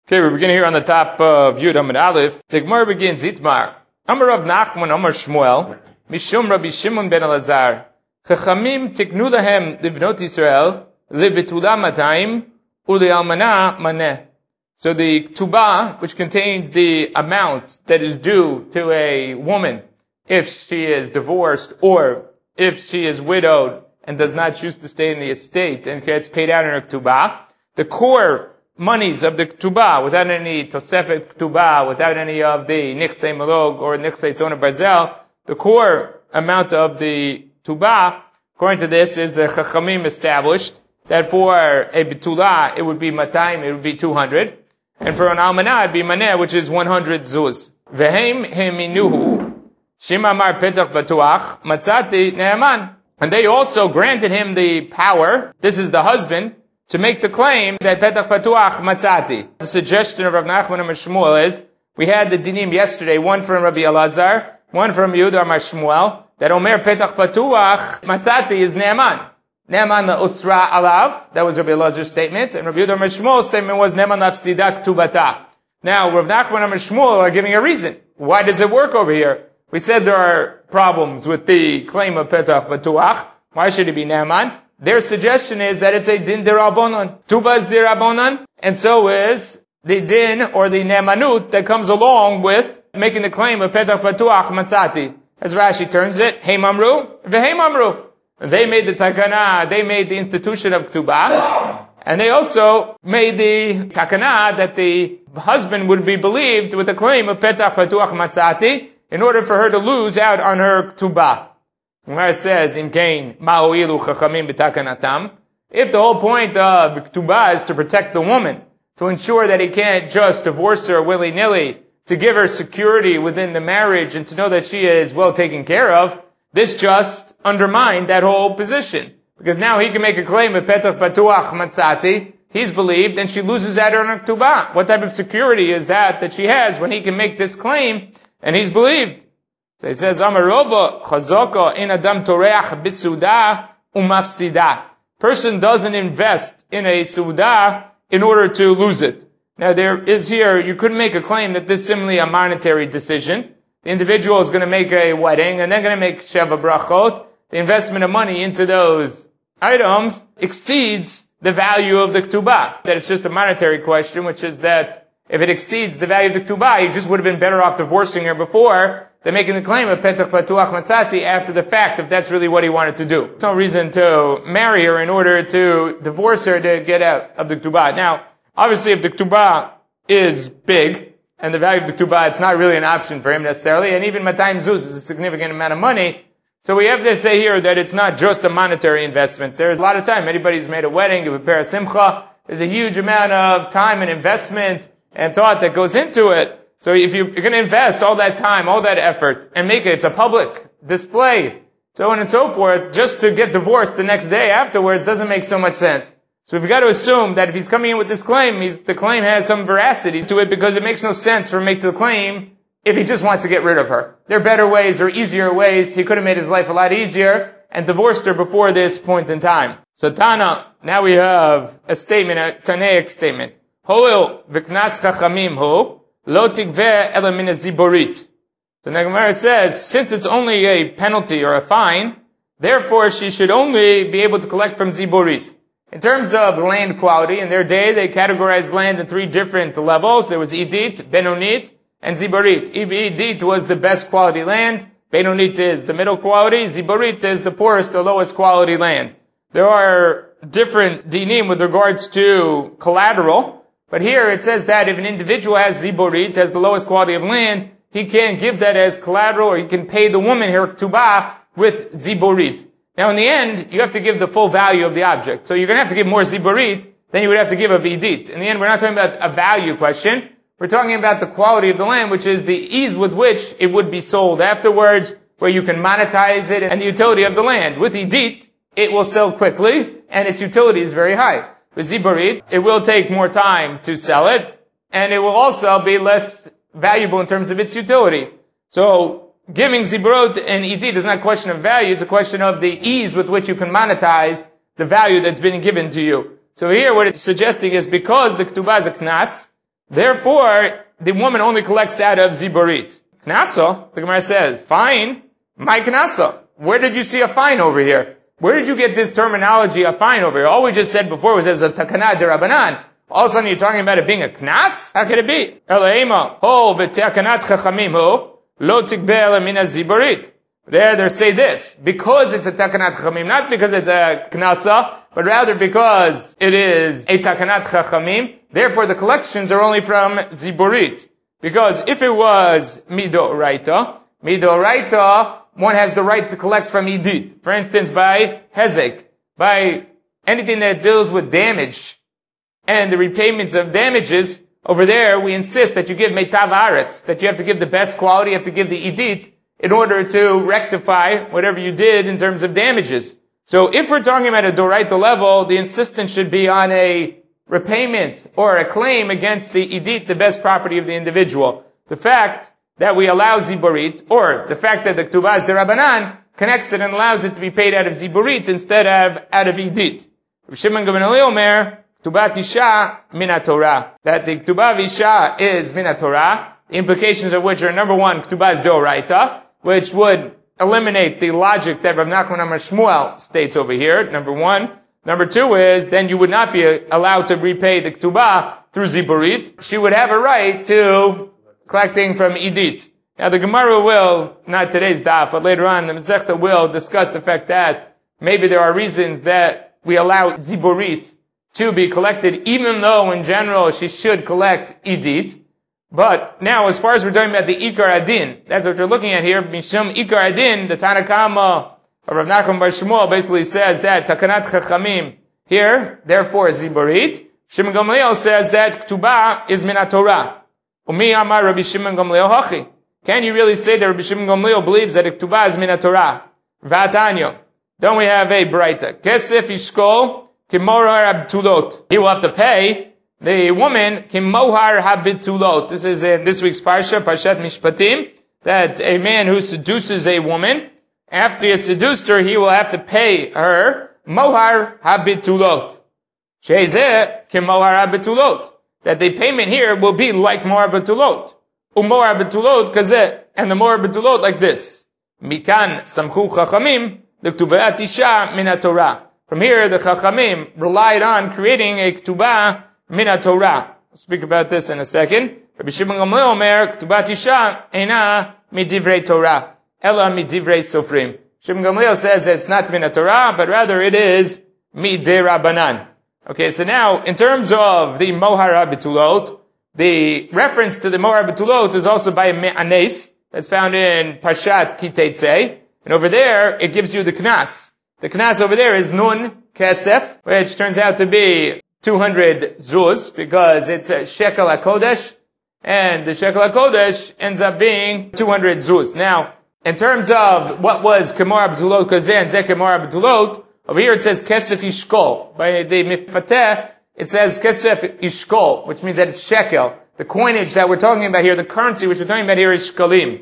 Okay, we begin here on the top of Yud Amud Aleph. The Gemara begins, Itmar. Amar Rav Nachman, Amar Shmuel, Mishum Rabbi Shimon ben Elazar, Chachamim tiknu lahem livnot Yisrael, libetula matayim, ulealmana maneh. So the Ketubah, which contains the amount that is due to a woman if she is divorced or if she is widowed and does not choose to stay in the estate and gets paid out in her Ketubah, the core monies of the Ketubah, without any Tosefet Ketubah, without any of the Nichsei Malog or Nichsei Tzona Barzel, the core amount of the Ketubah, according to this, is the Chachamim established that for a Betulah, it would be Matayim, it would be 200, and for an Almanah, it would be Maneh, which is 100 Zuz. Vehem heminuhu, Shima Mar Petach Batuach, Matzati Ne'aman. And they also granted him the power, this is the husband, to make the claim that Petach Patuach Matzati. The suggestion of Rav Nachman and Shmuel is, we had the dinim yesterday, one from Rabbi Elazar, one from Yehuda Amar Shmuel, that Omer Petach Patuach Matzati is Ne'aman. Ne'aman Usra Alav, that was Rabbi Elazar's statement, and Rabbi Yehuda Amar Shmuel's statement was Ne'aman Lafsidak Tubata. Now, Rav Nachman and Shmuel are giving a reason. Why does it work over here? We said there are problems with the claim of Petach Patuach. Why should it be Ne'aman? Their suggestion is that it's a din derabonon. Tuba is derabonon, and so is the din or the ne'manut that comes along with making the claim of Petach Patuach Matzati. As Rashi turns it, Heim Amru, Veheim Amru. They made the takana, they made the institution of Ketubah, and they also made the takana that the husband would be believed with the claim of Petach Patuach Matzati in order for her to lose out on her Ketubah. Where it says, "Im kain ma'oilu chachamim b'takanatam," if the whole point of Ketubah is to protect the woman, to ensure that he can't just divorce her willy-nilly, to give her security within the marriage and to know that she is well taken care of, this just undermined that whole position. Because now he can make a claim of Petach Patuach Matzati, he's believed, and she loses out on her Ketubah. What type of security is that she has when he can make this claim and he's believed? So it says, Amaroba chazaka in adam toreach bisuda umafsida. Person doesn't invest in a suda in order to lose it. Now there is here, you couldn't make a claim that this is simply a monetary decision. The individual is going to make a wedding and then going to make sheva brachot. The investment of money into those items exceeds the value of the Ketubah. That it's just a monetary question, which is that if it exceeds the value of the Ketubah, he just would have been better off divorcing her before than making the claim of Petach Patuach Matzati after the fact, if that's really what he wanted to do. There's no reason to marry her in order to divorce her to get out of the Ketubah. Now, obviously if the Ketubah is big, and the value of the Ketubah, it's not really an option for him necessarily, and even Matayim Zuz is a significant amount of money. So we have to say here that it's not just a monetary investment. There's a lot of time. Anybody's made a wedding, you prepare a simcha, there's a huge amount of time and investment and thought that goes into it. So if you're going to invest all that time, all that effort, and make it's a public display, so on and so forth, just to get divorced the next day afterwards doesn't make so much sense. So we've got to assume that if he's coming in with this claim, the claim has some veracity to it because it makes no sense for him to make the claim if he just wants to get rid of her. There are better ways or easier ways. He could have made his life a lot easier and divorced her before this point in time. So Tana, now we have a statement, a Tanaic statement. Ho'il v'knas chachamim hu. Lo tigveh ela min ziborit. So the Gemara says, since it's only a penalty or a fine, therefore she should only be able to collect from ziborit. In terms of land quality, in their day they categorized land in 3 different levels. There was Idit, Benonit, and Ziborit. Idit was the best quality land. Benonit is the middle quality. Ziborit is the poorest or lowest quality land. There are different dinim with regards to collateral. But here it says that if an individual has ziborit, has the lowest quality of land, he can give that as collateral, or he can pay the woman her ketubah with ziborit. Now in the end, you have to give the full value of the object. So you're going to have to give more ziborit than you would have to give a vidit. In the end, we're not talking about a value question. We're talking about the quality of the land, which is the ease with which it would be sold afterwards, where you can monetize it, and the utility of the land. With idit, it will sell quickly, and its utility is very high. With ziborit, it will take more time to sell it, and it will also be less valuable in terms of its utility. So, giving ziborot and idit is not a question of value, it's a question of the ease with which you can monetize the value that's been given to you. So here what it's suggesting is because the ketubah is a knas, Therefore, the woman only collects out of ziborit. Knaso, the Gemara says, fine, my knaso. Where did you see a fine over here? Where did you get this terminology, a fine over here? All we just said before was as a takana derabanan. All of a sudden you're talking about it being a knas? How could it be? Elaima, ho v'takanat chachamim hu, lo tigbel min ziborit. There they say this, because it's a takanat chachamim, not because it's a knasa, but rather because it is a takanat chachamim, therefore the collections are only from ziborit. Because if it was midoraita, one has the right to collect from idit. For instance, by hezek, by anything that deals with damage, and the repayments of damages, over there we insist that you give meitav haaretz, that you have to give the best quality, you have to give the idit, in order to rectify whatever you did in terms of damages. So if we're talking about a doraita level, the insistence should be on a repayment or a claim against the idit, the best property of the individual. The fact that we allow ziborit, or the fact that the ktubah is derabanan, connects it and allows it to be paid out of ziborit instead of out of idit. Rav Shimon Gamliel Omer, Ktubat Isha min haTorah. That the Ktubah of Isha is min haTorah, the implications of which are, number one, Ktubah is deoraita, which would eliminate the logic that Rav Nachman Amar Shmuel states over here, number one. Number two is, then you would not be allowed to repay the Ktubah through ziborit. She would have a right to collecting from idit. Now the Gemara will, not today's daf, but later on, the Masechta will discuss the fact that maybe there are reasons that we allow ziborit to be collected, even though in general she should collect idit. But now, as far as we're talking about the Ikar Adin, that's what we're looking at here. Mishum Ikar Adin, the Tanakama of Rav Nachman bar Shmuel basically says that Takanat Chachamim here, therefore ziborit. Shimon Gamliel says that Ktubah is min haTorah. Umi Amar Rabbi Shimon Gamliel Hachi. Can you really say that Rabbi Shimon Gamliel believes that Ktubah is min haTorah? V'atanyo. Don't we have a Braita? Kesef Ishkol Kimorar Abtulot. He will have to pay the woman Kimohar Habitulot. This is in this week's Parsha, Parshat Mishpatim, that a man who seduces a woman, after he seduced her, he will have to pay her Mohar Habitulot. Sheizeh Kimohar Habitulot. That the payment here will be like Mohar Habitulot. Umohar Habitulot kazeh, and the Mohar Habitulot like this. Mikan Samchu Chachamim, the Ktubat Isha min haTorah. From here, the Chachamim relied on creating a Ktubah min haTorah. We'll speak about this in a second. Rabbi Shimon Gamliel Omer, Ktubat Isha eina midivrei Torah, ela midivrei Sofrim. Shimon Gamliel says that it's not min haTorah, but rather it is midirabanan. Okay, so now, in terms of the Mohar Habitulot, the reference to the Mohar Habitulot is also by Me'anes, that's found in Parshat Kiteitzei, and over there, it gives you the Knas. The Knas over there is Nun Kesef, which turns out to be 200 zuz, because it's a Shekel HaKodesh, and the Shekel HaKodesh ends up being 200 zuz. Now, in terms of what was Kemor Habitulot Kazeh and Zeh Kemor Habitulot, over here it says Kesef Ishkol. By the Mifateh, it says Kesef Ishkol, which means that it's shekel. The coinage that we're talking about here, the currency which we're talking about here is shkalim.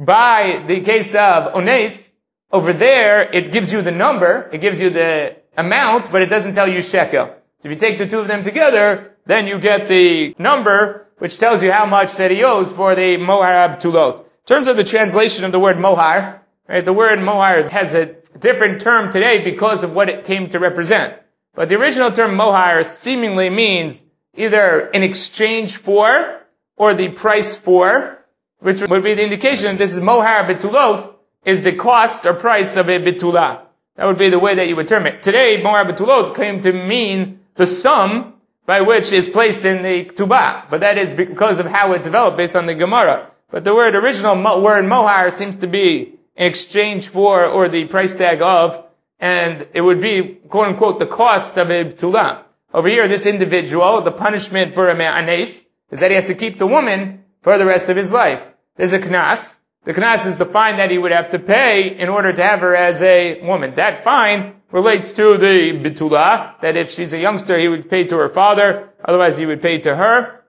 By the case of Ones, over there, it gives you the number, it gives you the amount, but it doesn't tell you shekel. So if you take the two of them together, then you get the number, which tells you how much that he owes for the Mohar Habitulot. In terms of the translation of the word Mohar, right, the word Mohar has a different term today because of what it came to represent. But the original term Mohar seemingly means either in exchange for, or the price for, which would be the indication that this is Mohar Bitulot, is the cost or price of a Bitulah. That would be the way that you would term it. Today, Mohar Bitulot came to mean the sum by which is placed in the Ktubah. But that is because of how it developed based on the Gemara. But the original word Mohar seems to be in exchange for, or the price tag of, and it would be, quote unquote, the cost of a Bitulah. Over here, this individual, the punishment for a Me'anes, is that he has to keep the woman for the rest of his life. There's a Knas. The Knas is the fine that he would have to pay in order to have her as a woman. That fine relates to the Bitulah, that if she's a youngster, he would pay to her father, otherwise he would pay to her.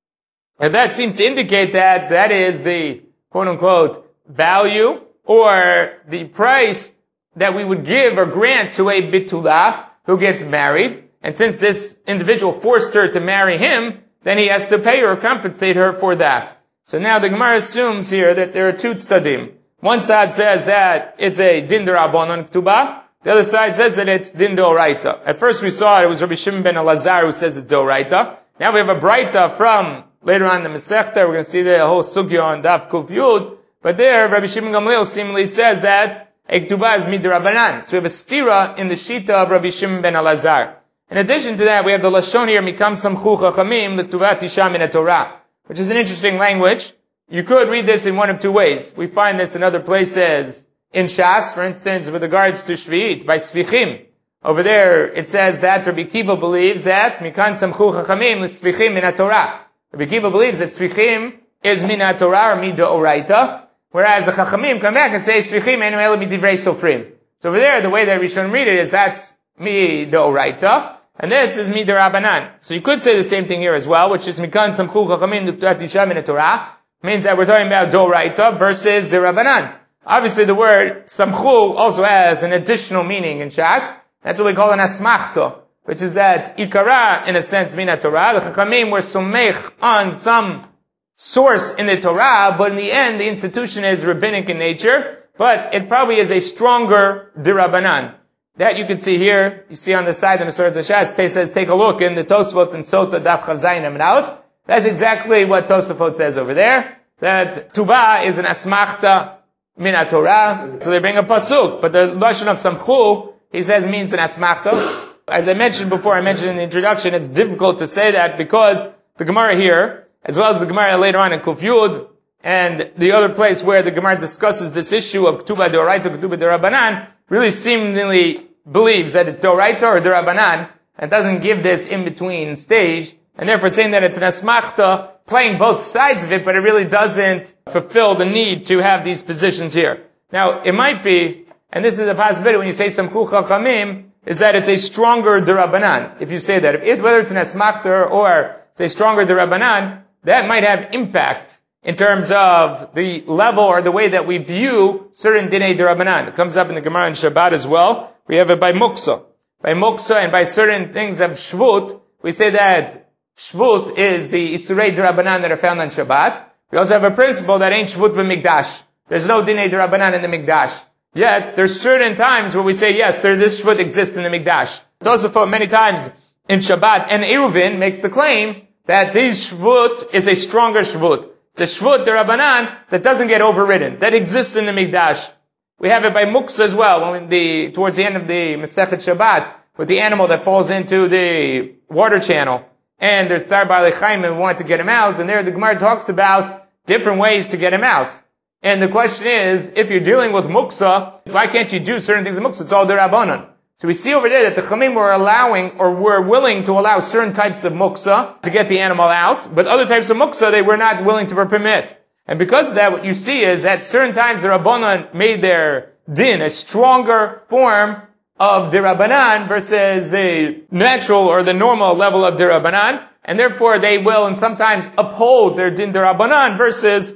And that seems to indicate that that is the, quote unquote, value, or the price that we would give or grant to a Bitulah who gets married. And since this individual forced her to marry him, then he has to pay her or compensate her for that. So now the Gemara assumes here that there are two tzadim. One side says that it's a din d'Rabbanan ketubah. The other side says that it's din d'oraita. At first we saw it was Rabbi Shimon ben Elazar who says it's d'oraita. Now we have a braita from later on in the Masechta. We're going to see the whole sugya on Daf Kuf Yud. But there, Rabbi Shimon Gamliel seemingly says that a ketubah is midrabanan. So we have a stira in the shita of Rabbi Shimon ben Elazar. In addition to that, we have the lashon here, mikam samchu chachamim l'ktuvat isha min Torah, which is an interesting language. You could read this in one of two ways. We find this in other places in Shas, for instance, with regards to Shvi'it, by Svichim. Over there, it says that Rabbi Kiva believes that mikan samchu chachamim l'svichim min Torah. Rabbi Kiva believes that Svichim is min Torah or mida oraita, whereas the chachamim come back and say Svichim enu elu midivrei sofrim. So over there, the way that we should read it is that's mida oraita, and this is mida rabbanan. So you could say the same thing here as well, which is mikan samchu chachamim l'ktuvat isha min Torah. Means that we're talking about doraita versus the Rabbanan. Obviously the word samchu also has an additional meaning in Shas. That's what we call an asmachto, which is that ikara, in a sense, mina Torah. The Chachamim were sumech on some source in the Torah, but in the end the institution is rabbinic in nature, but it probably is a stronger dirabbanan. That you can see here, you see on the side of the Masorah Shas, it says, take a look in the Tosfot and Sota Daf Chav Zayin Amud Aleph. That's exactly what Tosafot says over there, that Tubah is an asmachta min Torah. So they bring a pasuk, but the lashon of samchu, he says, means an asmachta. As I mentioned before, I mentioned in the introduction, it's difficult to say that because the Gemara here, as well as the Gemara later on in Kuf Yud, and the other place where the Gemara discusses this issue of Ketubah d'oraita, Ketubah d'Rabbanan, really seemingly believes that it's d'oraita or d'Rabbanan, and doesn't give this in-between stage, and therefore saying that it's an asmachta, playing both sides of it, but it really doesn't fulfill the need to have these positions here. Now, it might be, and this is a possibility when you say samchu chachamim, is that it's a stronger d'Rabbanan. If you say that, whether it's an asmachta or it's a stronger d'Rabbanan, that might have impact in terms of the level or the way that we view certain dinei d'Rabbanan. It comes up in the Gemara in Shabbat as well. We have it by muksa. By muksa and by certain things of shvut, we say that Shvut is the Isurei D'Rabbanan that are found on Shabbat. We also have a principle that ain't Shvut b'Mikdash. There's no Dinei D'Rabbanan in the Mikdash. Yet, there's certain times where we say, yes, this Shvut exists in the Mikdash. Tosafot many times in Shabbat, and Eruvin makes the claim that this Shvut is a stronger Shvut. It's a Shvut D'Rabbanan that doesn't get overridden, that exists in the Mikdash. We have it by Muksa as well, towards the end of the Masechet Shabbat, with the animal that falls into the water channel. And there's Tsar Baalei Chaim and we want to get him out, and there the Gemara talks about different ways to get him out. And the question is, if you're dealing with muksa, why can't you do certain things in muksa? It's all d'Rabbanan. So we see over there that the Chamim were allowing, or were willing to allow certain types of muksa to get the animal out, but other types of muksa they were not willing to permit. And because of that, what you see is that certain times the Rabbanan made their din a stronger form of D'Rabbanan versus the natural or the normal level of D'Rabbanan, and therefore they will and sometimes uphold their din D'Rabbanan versus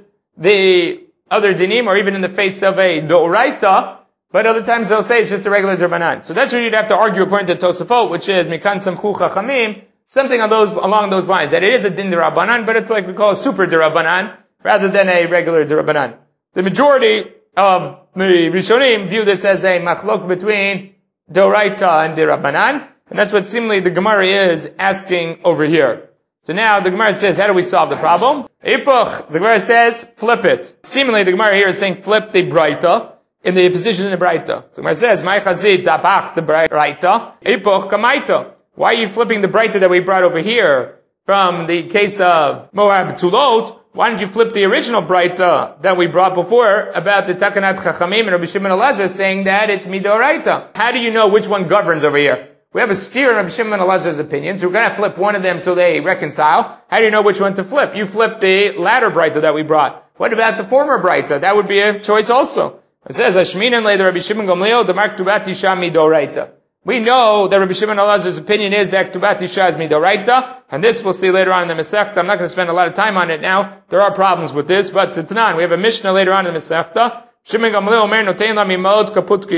the other dinim, or even in the face of a D'Oraita, but other times they'll say it's just a regular D'Rabbanan. So that's what you'd have to argue according to Tosafot, which is Mikan Samchu Chachamim, something along those lines, that it is a din D'Rabbanan, but it's like we call a super D'Rabbanan, rather than a regular D'Rabbanan. The majority of the Rishonim view this as a machlok between D'Oraita and D'Rabbanan, and that's what seemingly the Gemara is asking over here. So now the Gemara says, how do we solve the problem? Ipuch, the Gemara says, flip it. Seemingly the Gemara here is saying flip the Braita in the position in the Braita. So the Gemara says, Mai chazit tapach the Braita, Ipuch kamaita. Why are you flipping the Braita that we brought over here from the case of Moab Tulot? Why don't you flip the original Braita that we brought before about the Takanat Chachamim and Rabbi Shimon Elazar saying that it's Midoraita? How do you know which one governs over here? We have a steer in Rabbi Shimon Elazar's opinion, so we're going to flip one of them so they reconcile. How do you know which one to flip? You flip the latter Braita that we brought. What about the former Braita? That would be a choice also. It says, Hashminan le Rabbi Shimon Gamliel, Damar Ktubat Isha Midoraita. We know that Rabbi Shimon Elazar's opinion is that Ktubat Isha is Midoraita, and this we'll see later on in the Masechta. I'm not going to spend a lot of time on it now. There are problems with this, but Tanan, we have a Mishnah later on in the Masechta. Shimon Gamliel Omer Notein La Mimod Kaput Kiyah.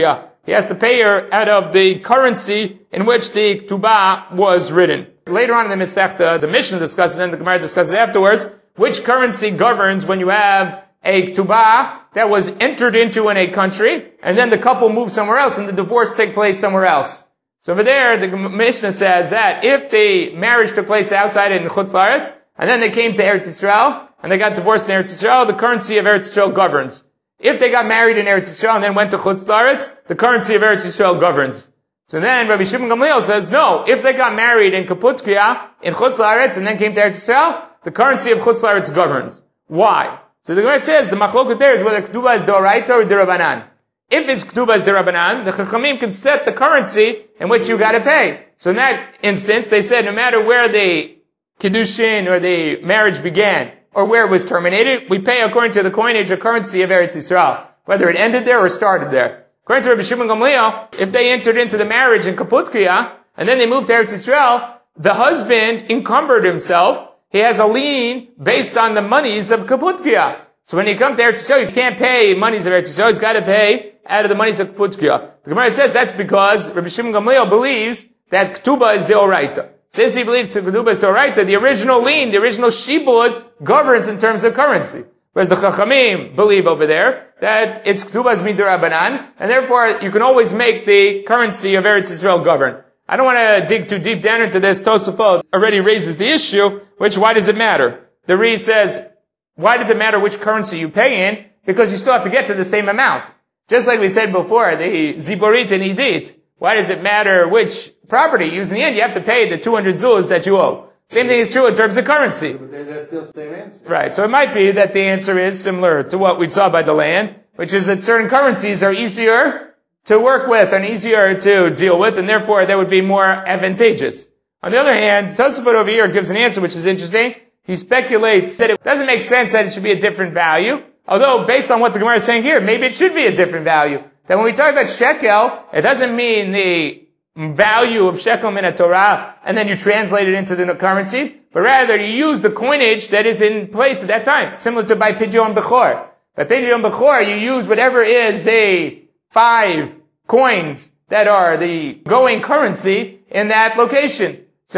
he has to pay her out of the currency in which the Ktubah was written. Later on in the Masechta, the Mishnah discusses and the Gemara discusses afterwards, which currency governs when you have a Ktubah that was entered into in a country, and then the couple moves somewhere else, and the divorce takes place somewhere else. So over there, the Mishnah says that if the marriage took place outside in Chutz La'aretz, and then they came to Eretz Yisrael, and they got divorced in Eretz Yisrael, the currency of Eretz Yisrael governs. If they got married in Eretz Yisrael and then went to Chutz La'aretz, the currency of Eretz Yisrael governs. So then Rabbi Shimon Gamliel says, no, if they got married in Kaput Kriya, in Chutz La'aretz, and then came to Eretz Yisrael, the currency of Chutz La'aretz governs. Why? So the Gemara says, the machloket there is whether Ktubah is Doraita or Dirabanan. If it's Ktubah is Dirabanan, the Chachamim can set the currency in which you gotta pay. So in that instance, they said no matter where the Kiddushin or the marriage began, or where it was terminated, we pay according to the coinage or currency of Eretz Yisrael, whether it ended there or started there. According to Rabbi Shimon Gamliel, if they entered into the marriage in Kaput Kriya, and then they moved to Eretz Yisrael, the husband encumbered himself. He has a lien based on the monies of Kaput Kriya. So when you come to Eretz Yisrael, you can't pay monies of Eretz Yisrael, he's got to pay out of the monies of Kaput Kriya. The Gemara says that's because Rabbi Shimon Gamliel believes that Ktubah is Deoraita. Since he believes Ktubah is Deoraita, the original lien, the original shibud governs in terms of currency. Whereas the Chachamim believe over there that it's Ktubah's Midirabanan, and therefore you can always make the currency of Eretz Yisrael govern. I don't want to dig too deep down into this. Tosafot already raises the issue, why does it matter? The Ri says, why does it matter which currency you pay in? Because you still have to get to the same amount. Just like we said before, the Ziborit and Idit. Why does it matter which property you use? In the end, you have to pay the 200 zuz that you owe. Same thing is true in terms of currency. But that's still the same answer. Right, so it might be that the answer is similar to what we saw by the land, which is that certain currencies are easier to work with and easier to deal with, and therefore they would be more advantageous. On the other hand, Tosafot over here gives an answer which is interesting. He speculates that it doesn't make sense that it should be a different value, although based on what the Gemara is saying here, maybe it should be a different value. That when we talk about shekel, it doesn't mean the value of shekel min Torah, and then you translate it into the currency, but rather you use the coinage that is in place at that time, similar to by Pidyon Bechor. By Pidyon Bechor, you use whatever is the 5 coins that are the going currency in that location.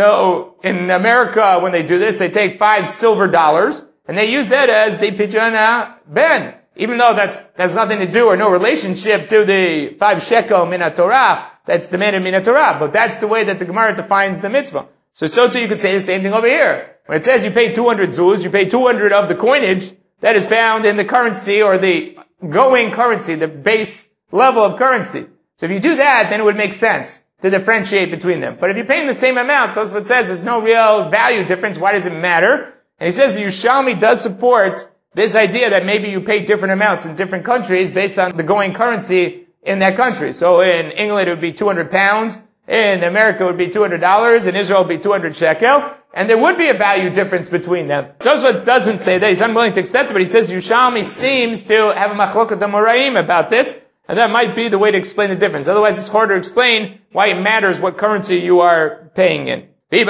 So in America, when they do this, they take 5 silver dollars, and they use that as the Pidyon Ben. Even though that's nothing to do or no relationship to the 5 shekel min Torah, that's demanded min Torah, but that's the way that the Gemara defines the mitzvah. So too you could say the same thing over here. When it says you pay 200 zuz, you pay 200 of the coinage that is found in the currency or the going currency, the base level of currency. So if you do that, then it would make sense to differentiate between them. But if you're paying the same amount, that's what it says, there's no real value difference. Why does it matter? And he says the Yerushalmi does support this idea that maybe you pay different amounts in different countries based on the going currency in that country. So in England it would be 200 pounds, in America it would be $200, in Israel it would be 200 shekel, and there would be a value difference between them. Tosfot doesn't say that, he's unwilling to accept it, but he says Yerushalmi seems to have a machloket amoraim about this, and that might be the way to explain the difference. Otherwise it's hard to explain why it matters what currency you are paying in.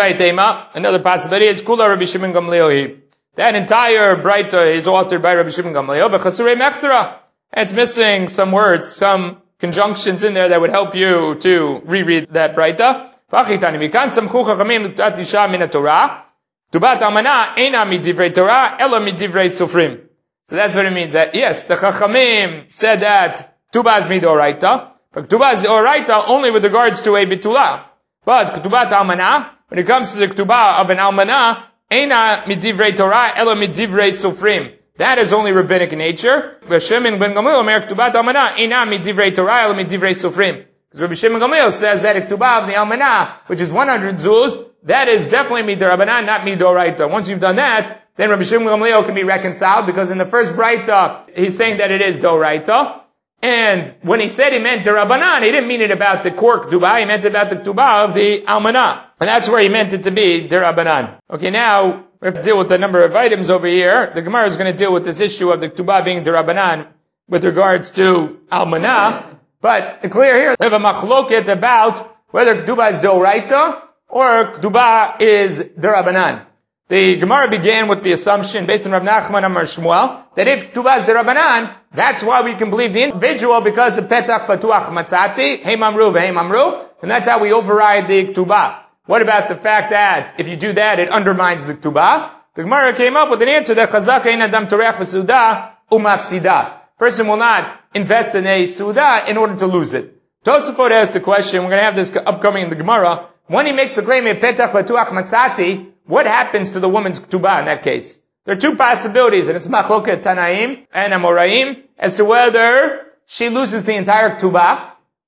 Another possibility is Kula Rabbi Shimon Gamliel. That entire Braita is authored by Rabbi Shimon Gamliel, but Chasurei Mechsera. And it's missing some words, some conjunctions in there that would help you to reread that Braita. V'achitani mikan samchu chachamim l'ktubat isha min haTorah. Ktubat almana eina midivrei Torah, ela midivrei sofrim. So that's what it means. That yes, the chachamim said that Ktuba is midoraita, but Ktuba is deoraita only with regards to a bitula. But Ktubat almana, when it comes to the Ktuba of an almana, Eina midivrei Torah, ela midivrei sofrim. That is only rabbinic in nature. Rabbi Shimon ben Gamliel omer ktubat almana, eina midivrei Torah, ela midivrei sofrim. Because Rabbi Shimon ben Gamliel says that a ktuba of the almana, which is 100 zuz, that is definitely midirabanan, not midoraita. Once you've done that, then Rabbi Shimon ben Gamliel can be reconciled, because in the first braita, he's saying that it is doraita. And when he said he meant derabanan, he didn't mean it about the core ktuba, he meant about the ktuba of the almana. And that's where he meant it to be derabanan. Okay, now we have to deal with the number of items over here. The Gemara is going to deal with this issue of the ktuba being derabanan with regards to almana. But clear here, we have a machloket about whether ktuba is doraita or ktuba is derabanan. The Gemara began with the assumption, based on Rav Nachman Amar Shmuel, that if Ketubah is the Rabbanan, that's why we can believe the individual, because of Petach Patuach Matzati, Hey Mamru V'Hey Mamru, and that's how we override the Ketubah. What about the fact that if you do that, it undermines the Ketubah? The Gemara came up with an answer that Chazaka Ein Adam Toreach V'Suda Umafsida. Person will not invest in a Suda in order to lose it. Tosafot asked the question, we're going to have this upcoming in the Gemara, when he makes the claim of Petach Patuach Matzati, what happens to the woman's Ketubah in that case? There are two possibilities, and it's Machloket Tanaim and Amoraim, as to whether she loses the entire Ketubah,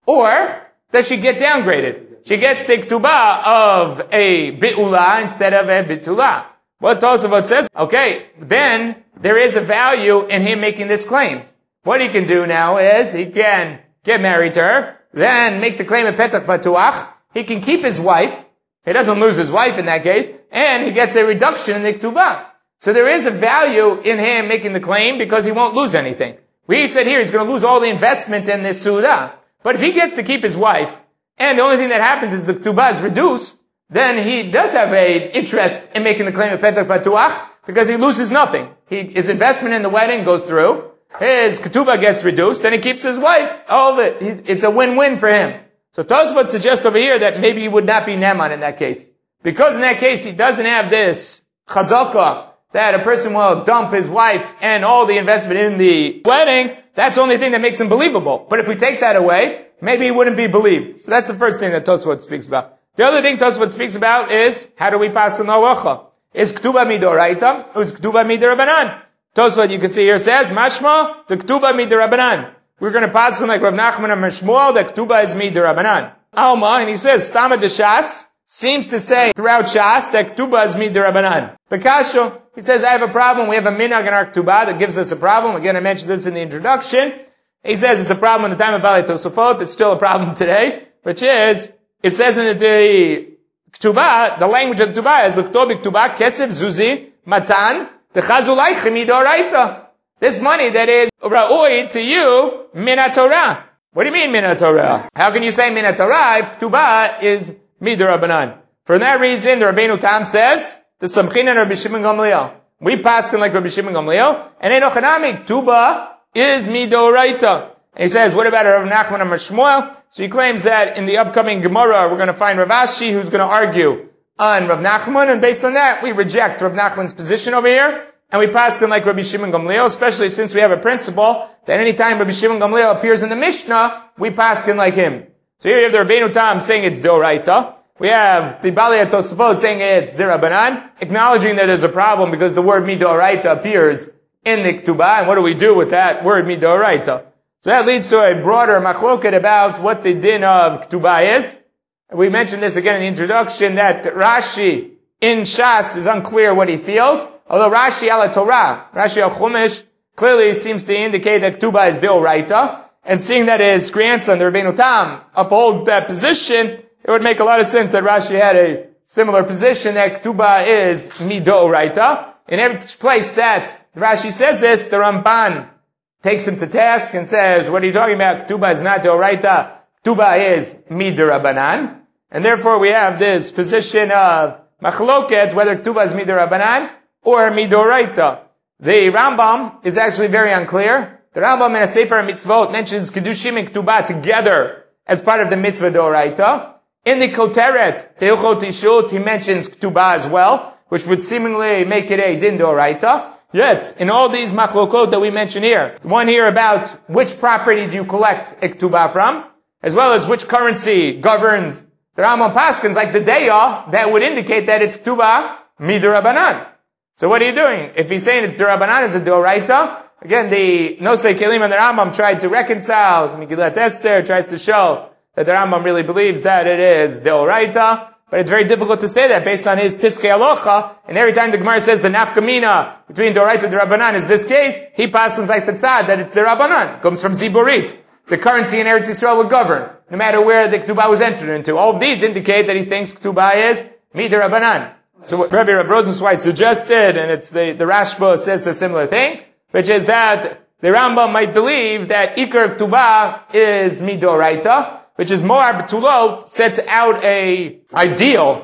or does she get downgraded? She gets the Ketubah of a Bi'ula instead of a Bitulah. What Tosafot says, okay, then there is a value in him making this claim. What he can do now is, he can get married to her, then make the claim of Petach Patuach, he can keep his wife, he doesn't lose his wife in that case, and he gets a reduction in the Ketubah. So there is a value in him making the claim because he won't lose anything. We said here he's going to lose all the investment in this Suda. But if he gets to keep his wife, and the only thing that happens is the Ketubah is reduced, then he does have an interest in making the claim of Petach Patuach because he loses nothing. His investment in the wedding goes through, his Ketubah gets reduced, and he keeps his wife. All of it. It's a win-win for him. So Tosfot suggests over here that maybe he would not be Neman in that case. Because in that case he doesn't have this chazakah that a person will dump his wife and all the investment in the wedding, that's the only thing that makes him believable. But if we take that away, maybe he wouldn't be believed. So that's the first thing that Tosfot speaks about. The other thing Tosfot speaks about is, how do we pass on halacha? Is Ketubah midoraita or is Ketubah midirabanan? Tosfot, you can see here, says, Mashma, the Ketubah midirabanan. We're going to pass on like Rav Nachman and Shmuel that Ketubah is midirabanan. Alma, and he says, Stama de Shas, seems to say throughout Shas that Ketubah is midirabanan. Bekasho, he says, I have a problem. We have a minhag in our Ketubah that gives us a problem. Again, I mentioned this in the introduction. He says it's a problem in the time of Balei Tosafot. It's still a problem today, which is, it says in the Ketubah, the language of Ketubah is, L'chtobi Ketubah, Kesef, Zuzi, Matan, Techazulai, Chimidoraita. This money that is ra'oi to you, mina Torah. What do you mean mina Torah? How can you say mina Torah if Ketubah is midirabanan? For that reason, the Rabbeinu Tam says, the Samchin and Rabbi Shimon Gamliel. We paskin like Rabbi Shimon Gamliel, and Enochanami, Ketubah is midoraita. And he says, what about Rav Nachman and Shmuel? So he claims that in the upcoming Gemara, we're going to find Rav Ashi who's going to argue on Rav Nachman, and based on that, we reject Rav Nachman's position over here. And we paskin like Rabbi Shimon Gamliel, especially since we have a principle that anytime Rabbi Shimon Gamliel appears in the Mishnah, we paskin like him. So here you have the Rabbeinu Tam saying it's Doraita. We have the Balei Tosafot saying it's Dirabanan, acknowledging that there's a problem because the word Midoraita appears in the Ketubah. And what do we do with that word Midoraita? So that leads to a broader machloket about what the din of Ketubah is. We mentioned this again in the introduction that Rashi in Shas is unclear what he feels. Although Rashi ala Torah, Rashi al Chumash, clearly seems to indicate that Ketubah is Deoraita, and seeing that his grandson, the Rabbeinu Tam, upholds that position, it would make a lot of sense that Rashi had a similar position that Ketubah is Midoraita. In every place that Rashi says this, the Ramban takes him to task and says, what are you talking about? Ketubah is not Deoraita, Ketubah is Midirabanan. And therefore we have this position of Machloket, whether Ketubah is Midirabanan or Midoraita. The Rambam is actually very unclear. The Rambam in a Sefer Mitzvot mentions Kedushim and Ketubah together as part of the Mitzvah Doraita. In the Koteret, Teuchot Ishut, he mentions Ketubah as well, which would seemingly make it a Din Doraita. Yet, in all these machlokot that we mention here, one here about which property do you collect a Ketubah from, as well as which currency governs the Rambam Paskins, like the Deya, that would indicate that it's Ketubah Midirabanan. So what are you doing? If he's saying it's Durabanan, it's a Doraita. Again, the Nosei Kelim and the Rambam tried to reconcile. Megillat Esther tries to show that the Rambam really believes that it is Doraita. But it's very difficult to say that based on his Piskei Alocha. And every time the Gemara says the Nafkamina between Doraita and Durabanan is this case, he passes like the Tzad that it's Durabanan. It comes from Ziborit. The currency in Eretz Yisrael would govern, no matter where the Ketubah was entered into. All of these indicate that he thinks Ketubah is Midirabanan. So what Rabbi Rav Rosenzweig suggested, and it's the Rashba says a similar thing, which is that the Rambam might believe that Iker Ketubah is Midoraita, which is Moab Betulot sets out a ideal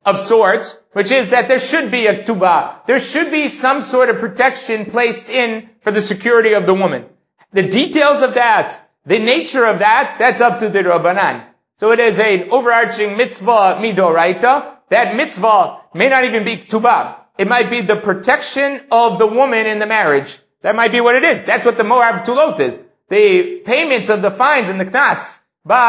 of sorts, which is that there should be a ktubah. There should be some sort of protection placed in for the security of the woman. The details of that, the nature of that, that's up to the Rabbanan. So it is an overarching mitzvah midoraita. That mitzvah may not even be ktubah. It might be the protection of the woman in the marriage. That might be what it is. That's what the Moab Tulot is. The payments of the fines and the knas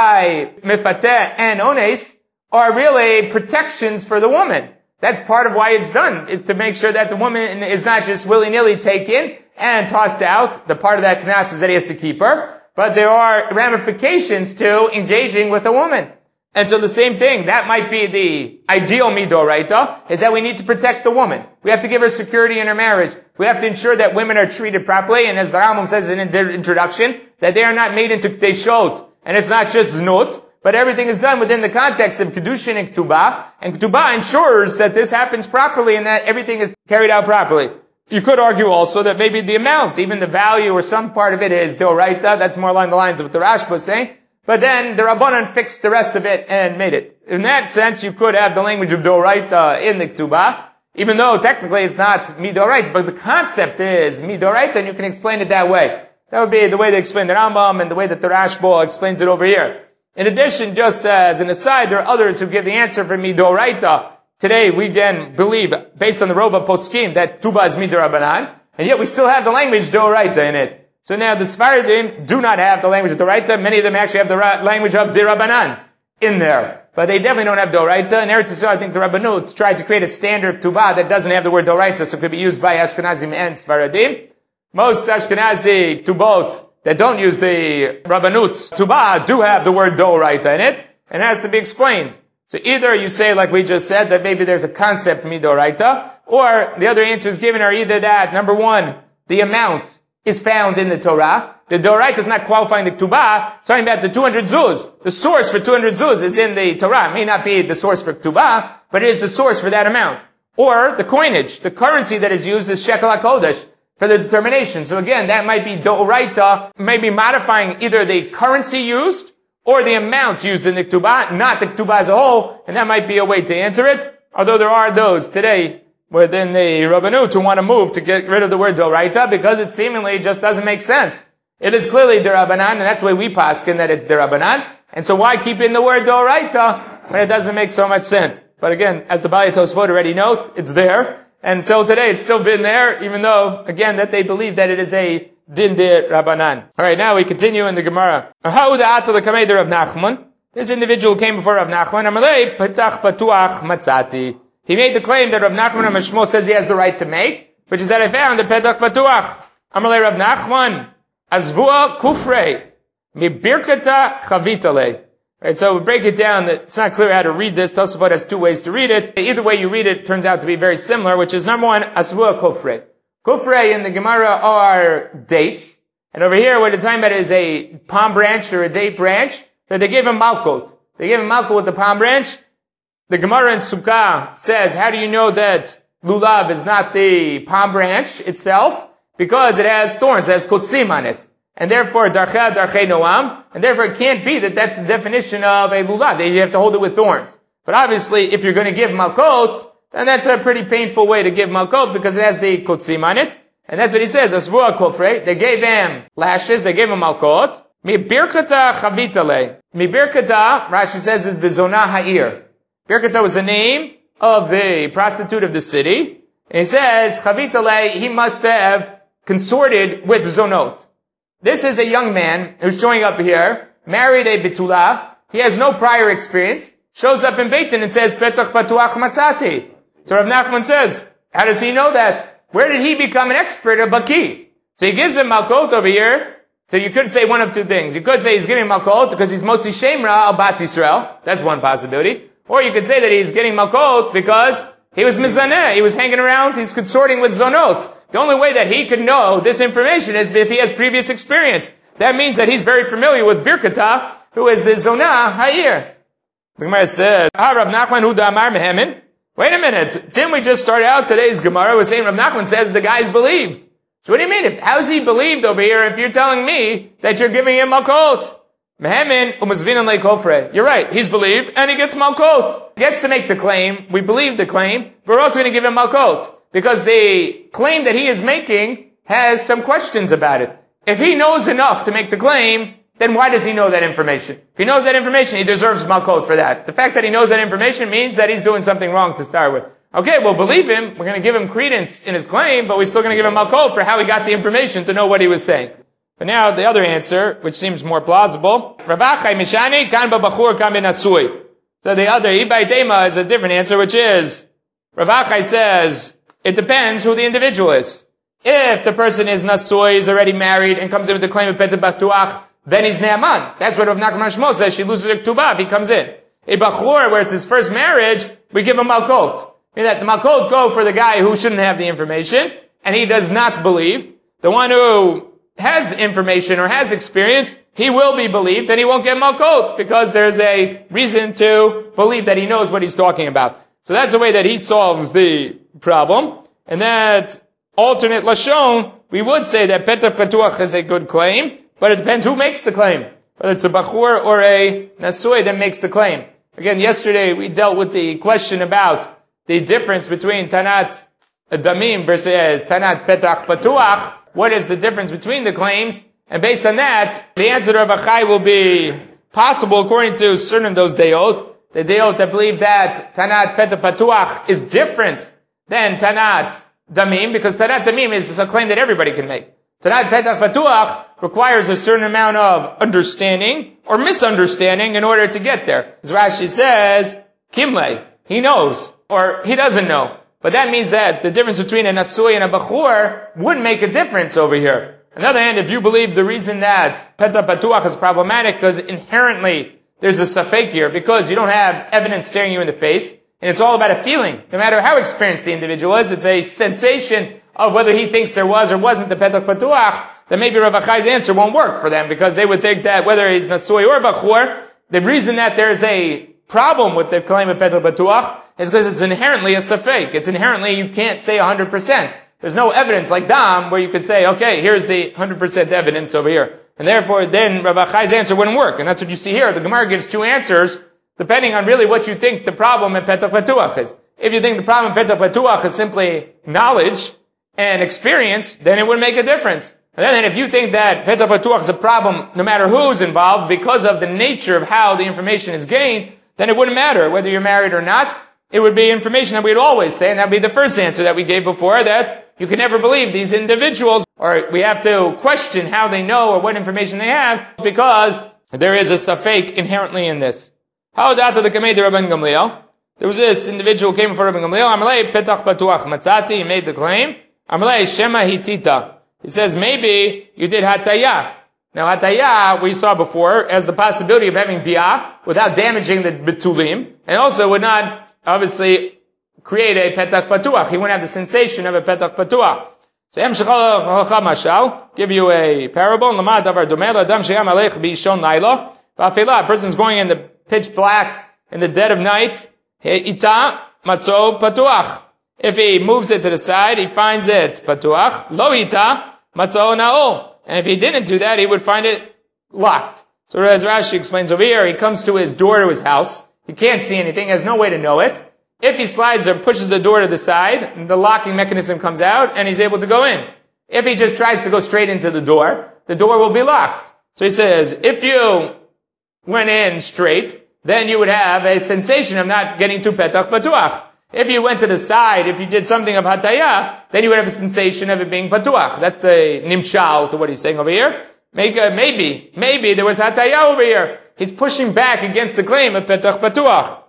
by Mefateh and Ones are really protections for the woman. That's part of why it's done, is to make sure that the woman is not just willy-nilly taken and tossed out. The part of that knas is that he has to keep her. But there are ramifications to engaging with a woman. And so the same thing, that might be the ideal midoraita, is that we need to protect the woman. We have to give her security in her marriage. We have to ensure that women are treated properly, and as the Rambam says in the introduction, that they are not made into kteshot, and it's not just znut, but everything is done within the context of kedushin and ketubah ensures that this happens properly and that everything is carried out properly. You could argue also that maybe the amount, even the value or some part of it is deoraita, that's more along the lines of what the Rashba is saying, but then the Rabbanan fixed the rest of it and made it. In that sense, you could have the language of deoraita in the ketubah, even though technically it's not midoraita, but the concept is midoraita, and you can explain it that way. That would be the way they explain the Rambam and the way that the Rashba explains it over here. In addition, just as an aside, there are others who give the answer for midoraita. Today, we again believe, based on the Rova Poskim, that Tuba is midorabanan, and yet we still have the language deoraita in it. So now the Sfaradim do not have the language of deoraita. Many of them actually have the language of derabanan in there. But they definitely don't have deoraita. In Eretz Yisrael, I think the Rabbanut tried to create a standard Tuba that doesn't have the word deoraita, so it could be used by Ashkenazim and Sfaradim. Most Ashkenazi Tubot that don't use the Rabbanut Tuba do have the word deoraita in it, and it has to be explained. So either you say, like we just said, that maybe there's a concept midoraita, or the other answers given are either that, number one, the amount is found in the Torah. The deoraita is not qualifying the ketubah. It's talking about the 200 zuz. The source for 200 zuz is in the Torah. It may not be the source for ketubah, but it is the source for that amount. Or the coinage, the currency that is used is shekel HaKodesh for the determination. So again, that might be deoraita, maybe modifying either the currency used or the amount used in the ketubah, not the ketubah as a whole, and that might be a way to answer it. Although there are those today within the Rabbanut who want to move to get rid of the word deoraita because it seemingly just doesn't make sense. It is clearly derabanan, and that's why we paskin that it's derabanan. And so why keep in the word deoraita when it doesn't make so much sense? But again, as the Bali Tosfot already note, it's there. And until today, it's still been there, even though, again, that they believe that it is a din de Rabbanan. Alright, now we continue in the Gemara. This individual came before Rav Nachman. Amalei petach patuach matzati. He made the claim that Rav Nachman HaMashmo says he has the right to make, which is that I found the petach patuach. Amalei Rav Nachman azvua kufrei mi birkata chavitale. Right, so we break it down. It's not clear how to read this. Tosafot has two ways to read it. Either way you read it turns out to be very similar, which is number one, asvua kufrei. Kufrei in the Gemara are dates. And over here, what they're talking about is a palm branch or a date branch that they gave him malkot. They gave him malkot with the palm branch. The Gemara in Sukkah says, how do you know that lulav is not the palm branch itself? Because it has thorns, it has kotzim on it. And therefore, darchei noam, and therefore it can't be that that's the definition of a lulav. You have to hold it with thorns. But obviously, if you're going to give malkot, then that's a pretty painful way to give malkot because it has the kotzim on it. And that's what he says, asvua kofrei. They gave him lashes, they gave him malkot. Mi birkata chavitale. Mi birkata, Rashi says, is the zonah ha'ir. Birkata was the name of the prostitute of the city. And he says, chavitale, he must have consorted with zonot. This is a young man who's showing up here, married a betula. He has no prior experience. Shows up in Beit Din and says, petach patuach matzati. So Rav Nachman says, how does he know that? Where did he become an expert of baki? So he gives him malkot over here. So you could say one of two things. You could say he's giving malkot because he's motzi shemra al bat Yisrael. That's one possibility. Or you could say that he's getting malkot because he was mizaneh. He was hanging around. He's consorting with zonot. The only way that he could know this information is if he has previous experience. That means that he's very familiar with Birkata, who is the zonah ha'ir. The Gemara says, Rav Nachman hu da'amar mehemin. Wait a minute. Didn't we just start out today's Gemara with saying Rav Nachman says the guy's believed? So what do you mean? How's he believed over here if you're telling me that you're giving him malkot? Mehemin umazvinan leikofre. You're right. He's believed, and he gets malkot. He gets to make the claim. We believe the claim, but we're also going to give him malkot. Because the claim that he is making has some questions about it. If he knows enough to make the claim, then why does he know that information? If he knows that information, he deserves malkot for that. The fact that he knows that information means that he's doing something wrong to start with. Okay, we'll believe him. We're going to give him credence in his claim, but we're still going to give him malkot for how he got the information to know what he was saying. But now the other answer, which seems more plausible, Ravachai Mishani kan b'bachur kan b'nasui. So the other Ibai Tema is a different answer, which is Ravachai says it depends who the individual is. If the person is nasui, is already married, and comes in with the claim of Peter Batuach, then he's Ne'aman. That's what Rav Nachman Shmuel says. She loses her Ketubah if he comes in. A Bachur, where it's his first marriage, we give him Malkot. Meaning that the Malkot go for the guy who shouldn't have the information, and he does not believe. The one who has information or has experience, he will be believed, and he won't get Malkot, because there's a reason to believe that he knows what he's talking about. So that's the way that he solves the problem. And that alternate Lashon, we would say that Petach Patuach is a good claim, but it depends who makes the claim. Whether it's a Bachur or a Nasui that makes the claim. Again, yesterday we dealt with the question about the difference between Tanat Damim versus Tanat Petach Patuach. What is the difference between the claims? And based on that, the answer to Rav Achai will be possible according to certain of those Deot. The Deot that believe that Tanat Petach Patuach is different than Tanat Damim, because Tanat Damim is a claim that everybody can make. Tanat Petach Patuach requires a certain amount of understanding or misunderstanding in order to get there. As Rashi says, Kimle, he knows, or he doesn't know. But that means that the difference between a Nasui and a Bachur wouldn't make a difference over here. On the other hand, if you believe the reason that Petach Patuach is problematic because inherently there's a safek here, because you don't have evidence staring you in the face, and it's all about a feeling. No matter how experienced the individual is, it's a sensation of whether he thinks there was or wasn't the Petach Patuach, then maybe Rav Achai's answer won't work for them, because they would think that whether he's Nasui or Bachur, the reason that there's a problem with the claim of Petach Patuach is because it's inherently a safek. It's inherently, you can't say 100%. There's no evidence like Dam where you could say, okay, here's the 100% evidence over here. And therefore, then Rav Achai's answer wouldn't work. And that's what you see here. The Gemara gives two answers, depending on really what you think the problem in Petach Patuach is. If you think the problem in Petach Patuach is simply knowledge and experience, then it wouldn't make a difference. And then if you think that Petach Patuach is a problem no matter who's involved because of the nature of how the information is gained, then it wouldn't matter whether you're married or not. It would be information that we'd always say, and that would be the first answer that we gave before, that you can never believe these individuals, or we have to question how they know or what information they have, because there is a safek inherently in this. How about the Kamei de Rabban Gamliel? There was this individual who came before Rabban Gamliel, Amalei Petach Patuach Matzati, he made the claim, Amalei Shema Hitita. He says, maybe you did Hataya. Now Hataya, we saw before, as the possibility of having Biyah without damaging the Betulim, and also would not obviously create a Petach Patuach. He wouldn't have the sensation of a Petach Patuach. So Em Shechal Mashal, give you a parable. Lamad Davar Domel, Adam Sheyam Alech B'Ishon Laila. V'Afila, a person's going in the pitch black in the dead of night. Ita Matzo Patuach. If he moves it to the side, he finds it Patuach. Lo Ita Matzo Na'o. And if he didn't do that, he would find it locked. So as Rashi explains over here, he comes to his door to his house. He can't see anything, has no way to know it. If he slides or pushes the door to the side, the locking mechanism comes out and he's able to go in. If he just tries to go straight into the door will be locked. So he says, if you went in straight, then you would have a sensation of not getting to Petach Patuach. If you went to the side, if you did something of Hataya, then you would have a sensation of it being Patuach. That's the Nimshal to what he's saying over here. Maybe there was Hataya over here. He's pushing back against the claim of Petach Patuach.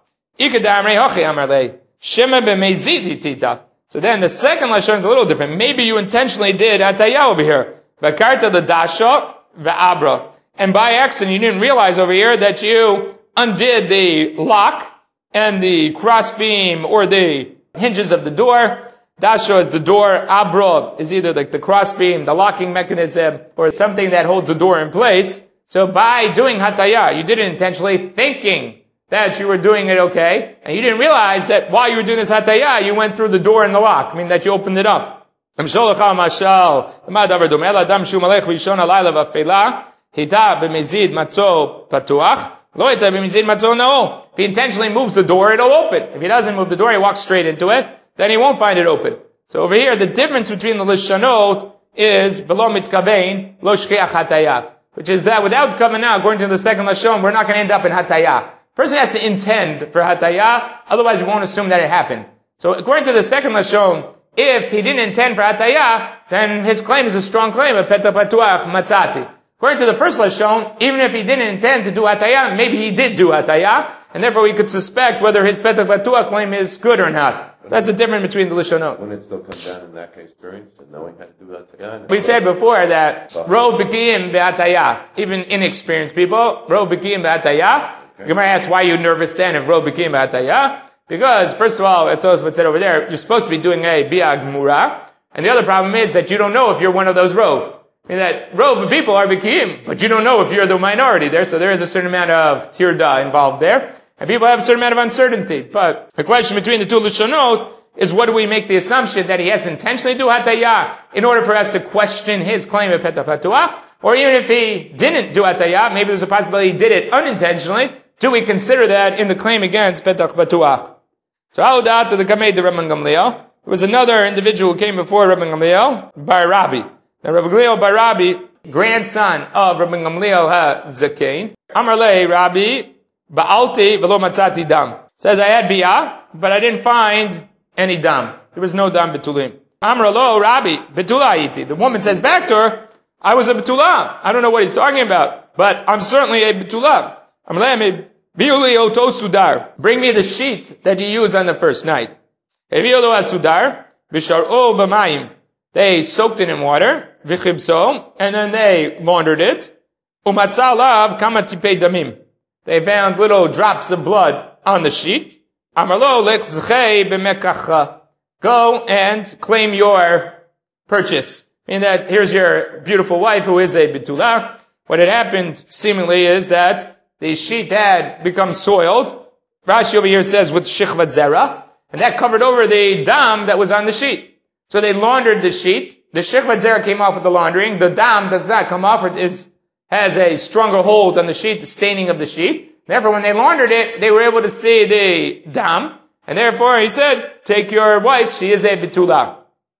So then the second Lashon is a little different. Maybe you intentionally did Hataya over here. Vakarta the Dasha Va'abra. And by accident you didn't realize over here that you undid the lock and the crossbeam or the hinges of the door. Dasha is the door. Abra is either like the crossbeam, the locking mechanism, or something that holds the door in place. So by doing Hataya, you did it intentionally thinking that you were doing it okay, and you didn't realize that while you were doing this Hataya, you went through the door and the lock, I mean that you opened it up. hita b'mezid matzo patuach, lo hita b'mezid matzo na'o. If he intentionally moves the door, it'll open. If he doesn't move the door, he walks straight into it, then he won't find it open. So over here, the difference between the lishonot is below mitkavein, lo shkiach hatayah, which is that without coming out, according to the second lashon, we're not going to end up in hatayah. Person has to intend for hatayah, otherwise we won't assume that it happened. So according to the second lashon, if he didn't intend for hatayah, then his claim is a strong claim of petah patuach matzati. According to the first lashon, even if he didn't intend to do hatayah, maybe he did do hatayah, and therefore we could suspect whether his petah patuach claim is good or not. So that's the difference between the lashonot. Wouldn't it still come down in that case, experience, and knowing how to do hatayah? We said before that rov b'kiyim be'hatayah, even inexperienced people, rov b'kiyim be'hatayah. The Gemara asks, why are you nervous then if rov b'kiyim be'hatayah? Because, first of all, it was what said over there, you're supposed to be doing a bi'ag mura, and the other problem is that you don't know if you're one of those rov. I mean that rov of people are b'kiyim, but you don't know if you're the minority there, so there is a certain amount of tirda involved there. And people have a certain amount of uncertainty. But the question between the two lashonot is, what do we make the assumption that he has intentionally do hatayah in order for us to question his claim of petah patuach? Or even if he didn't do hatayah, maybe there's a possibility he did it unintentionally, do we consider that in the claim against petah patuach? So Haudah to the Kamei de Rabban Gamliel. There was another individual who came before Rabban Gamliel, Bar Rabbi. Now Rabban Gamliel Bar Rabbi, grandson of Rabban Gamliel HaZakein, Amar Lei Rabbi, Ba'alti v'lo matzati dam. Says, I had biyah, but I didn't find any dam. There was no dam betulim. Amar lo Rabbi, betula iti. The woman says back to her, I was a betula. I don't know what he's talking about, but I'm certainly a betula. Amar lei bi'uli oto sudar. Bring me the sheet that you used on the first night. Evi'olo asudar, b'shar'o b'mayim. They soaked it in water, v'chibso, and then they laundered it. Umatzah lav kama tipei damim. They found little drops of blood on the sheet. Amarlo lechzchei b'mekacha. Go and claim your purchase. Meaning that here's your beautiful wife who is a betula. What had happened seemingly is that the sheet had become soiled. Rashi over here says with shichvat zera, and that covered over the dam that was on the sheet. So they laundered the sheet. The shichvat zera came off with the laundering. The dam does not come off. It has a stronger hold on the sheet, the staining of the sheet. Therefore, when they laundered it, they were able to see the dam. And therefore, he said, take your wife, she is a betula.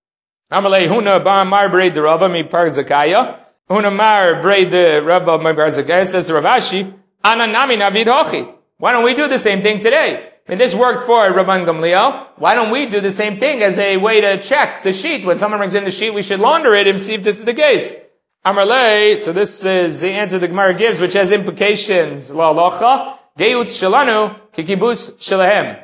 Amalei huna ba mar brei de Rabba mi par zakaya. Huna mar brei de Rabba mi par zakaya, says to Rav Ashi, ananami navid hochi. Why don't we do the same thing today? I mean, this worked for Rabban Gamliel. Why don't we do the same thing as a way to check the sheet? When someone brings in the sheet, we should launder it and see if this is the case. Amarlei, so this is the answer the Gemara gives, which has implications. La'alocha, geutz shelanu, kikibus shelahem.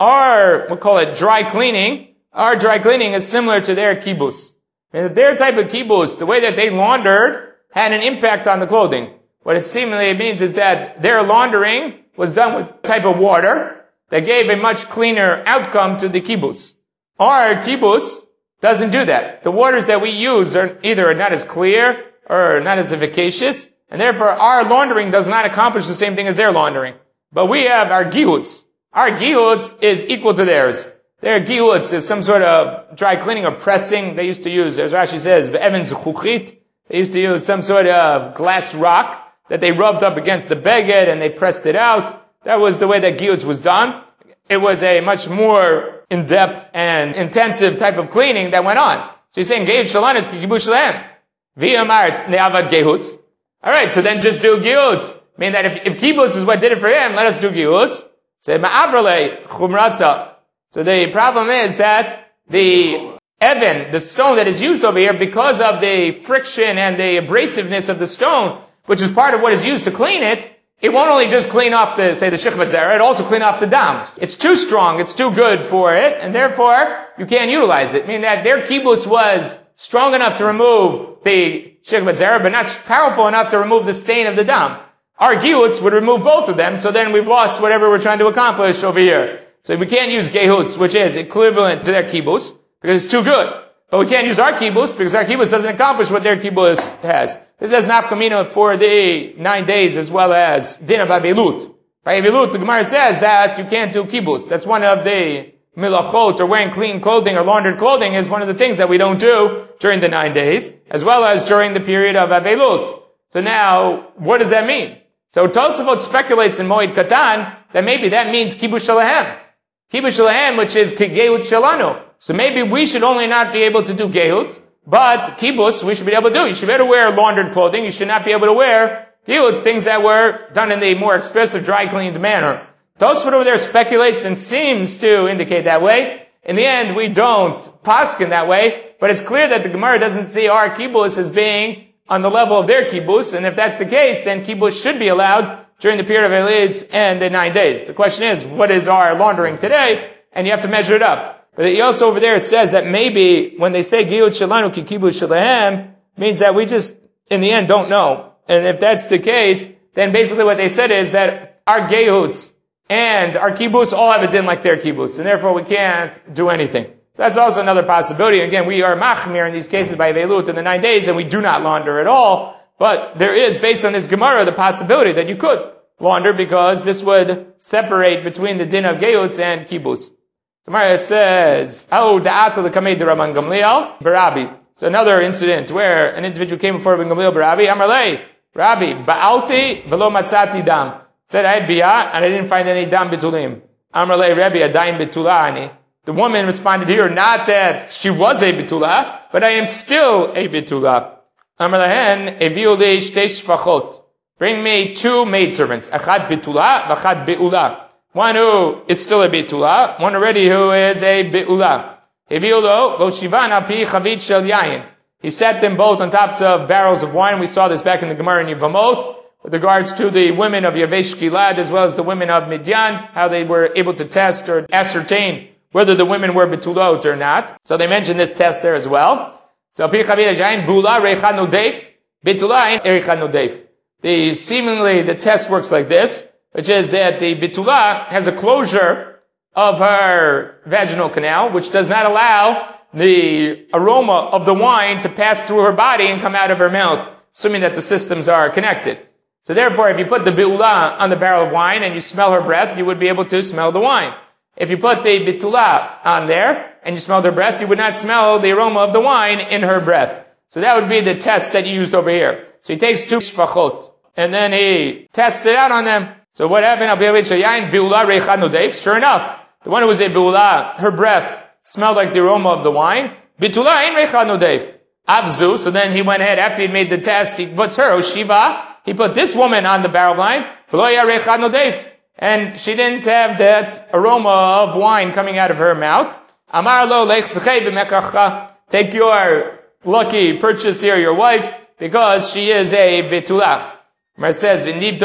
We'll call it dry cleaning. Our dry cleaning is similar to their kibus. And their type of kibus, the way that they laundered, had an impact on the clothing. What it seemingly means is that their laundering was done with a type of water that gave a much cleaner outcome to the kibus. Our kibus doesn't do that. The waters that we use are either not as clear or not as efficacious, and therefore our laundering does not accomplish the same thing as their laundering. But we have our gihutz. Our gihutz is equal to theirs. Their gihutz is some sort of dry cleaning or pressing. They used to use, as Rashi says, be'evan zuchuchit. They used to use some sort of glass rock that they rubbed up against the beged and they pressed it out. That was the way that gihutz was done. It was a much more in-depth and intensive type of cleaning that went on. So he's saying, Geiv shalan is kikibush shalem. V'yamar ne'avad gehutz. Alright, so then just do gihutz. Meaning that if kibbutz is what did it for him, let us do gihutz. Say ma'avrele chumrata. So the problem is that the even, the stone that is used over here, because of the friction and the abrasiveness of the stone, which is part of what is used to clean it, it won't only just clean off the shichvat zera, it also clean off the dam. It's too strong, it's too good for it, and therefore, you can't utilize it. Meaning that their kibbutz was strong enough to remove the shichvat zera, but not powerful enough to remove the stain of the dam. Our gihutz would remove both of them, so then we've lost whatever we're trying to accomplish over here. So we can't use gehutz, which is equivalent to their kibbutz, because it's too good. But we can't use our kibbutz, because our kibbutz doesn't accomplish what their kibbutz has. This has nafkamina for the 9 days as well as din of Avelut. By Avelut, the Gemara says that you can't do kibbutz. That's one of the milachot, or wearing clean clothing or laundered clothing is one of the things that we don't do during the 9 days, as well as during the period of Avelut. So now, what does that mean? So Tosafot speculates in Moed Katan that maybe that means Kibush Shalahem. Kibush Shalahem, which is Gehut Shalanu. So maybe we should only not be able to do Gehut, but Kibbutz we should be able to do. You should be able to wear laundered clothing. You should not be able to wear Gehut, things that were done in the more expensive, dry cleaned manner. Tosfot over there speculates and seems to indicate that way. In the end, we don't paskin that way, but it's clear that the Gemara doesn't see our kibbutz as being on the level of their kibbutz, and if that's the case, then kibbutz should be allowed during the period of Elids and the 9 days. The question is, what is our laundering today? And you have to measure it up. But he also over there says that maybe when they say Gehut Shalanu ki kibbutz shalahem, means that we just, in the end, don't know. And if that's the case, then basically what they said is that our Gehuts and our kibbutz all have a din like their kibbutz, and therefore we can't do anything. So that's also another possibility. Again, we are machmir in these cases by Velut in the 9 days, and we do not launder at all. But there is, based on this Gemara, the possibility that you could launder, because this would separate between the din of Gehuts and kibbutz. Gemara says, "Oh, da'ata l'kamei de Rabban Gamliel barabi." So another incident where an individual came before Rabban Gamliel barabi, Amar lei, Rabbi, ba'alti velo matzati dam. Said, I had biyah, and I didn't find any dam betulim. Amar lei, Rabbi, adayin betula ani. The woman responded here, not that she was a betula, but I am still a betula. Amar lehen, eviu li shtei shfachot. Bring me 2 maidservants, achad betula, v'achad be'ula. One who is still a betula, one already who is a be'ula. Eviu lo, lo shivan al pi chavit shel yayin. He set them both on tops of barrels of wine. We saw this back in the Gemara in Yevamot, with regards to the women of Yavesh Gilad as well as the women of Midian, how they were able to test or ascertain whether the women were betulot or not. So they mentioned this test there as well. So seemingly the test works like this, which is that the betula has a closure of her vaginal canal, which does not allow the aroma of the wine to pass through her body and come out of her mouth, assuming that the systems are connected. So therefore, if you put the be'ula on the barrel of wine and you smell her breath, you would be able to smell the wine. If you put the betula on there and you smelled her breath, you would not smell the aroma of the wine in her breath. So that would be the test that you used over here. So he takes 2 shfachot and then he tests it out on them. So what happened? Sure enough, the one who was a be'ula, her breath smelled like the aroma of the wine. Betula in reicha nodeif. Avzu. So then he went ahead after he made the test. He puts her Oshiva. He put this woman on the barrel line, and she didn't have that aroma of wine coming out of her mouth. Amar lo take your lucky purchase here, your wife, because she is a betula. Mar says, why did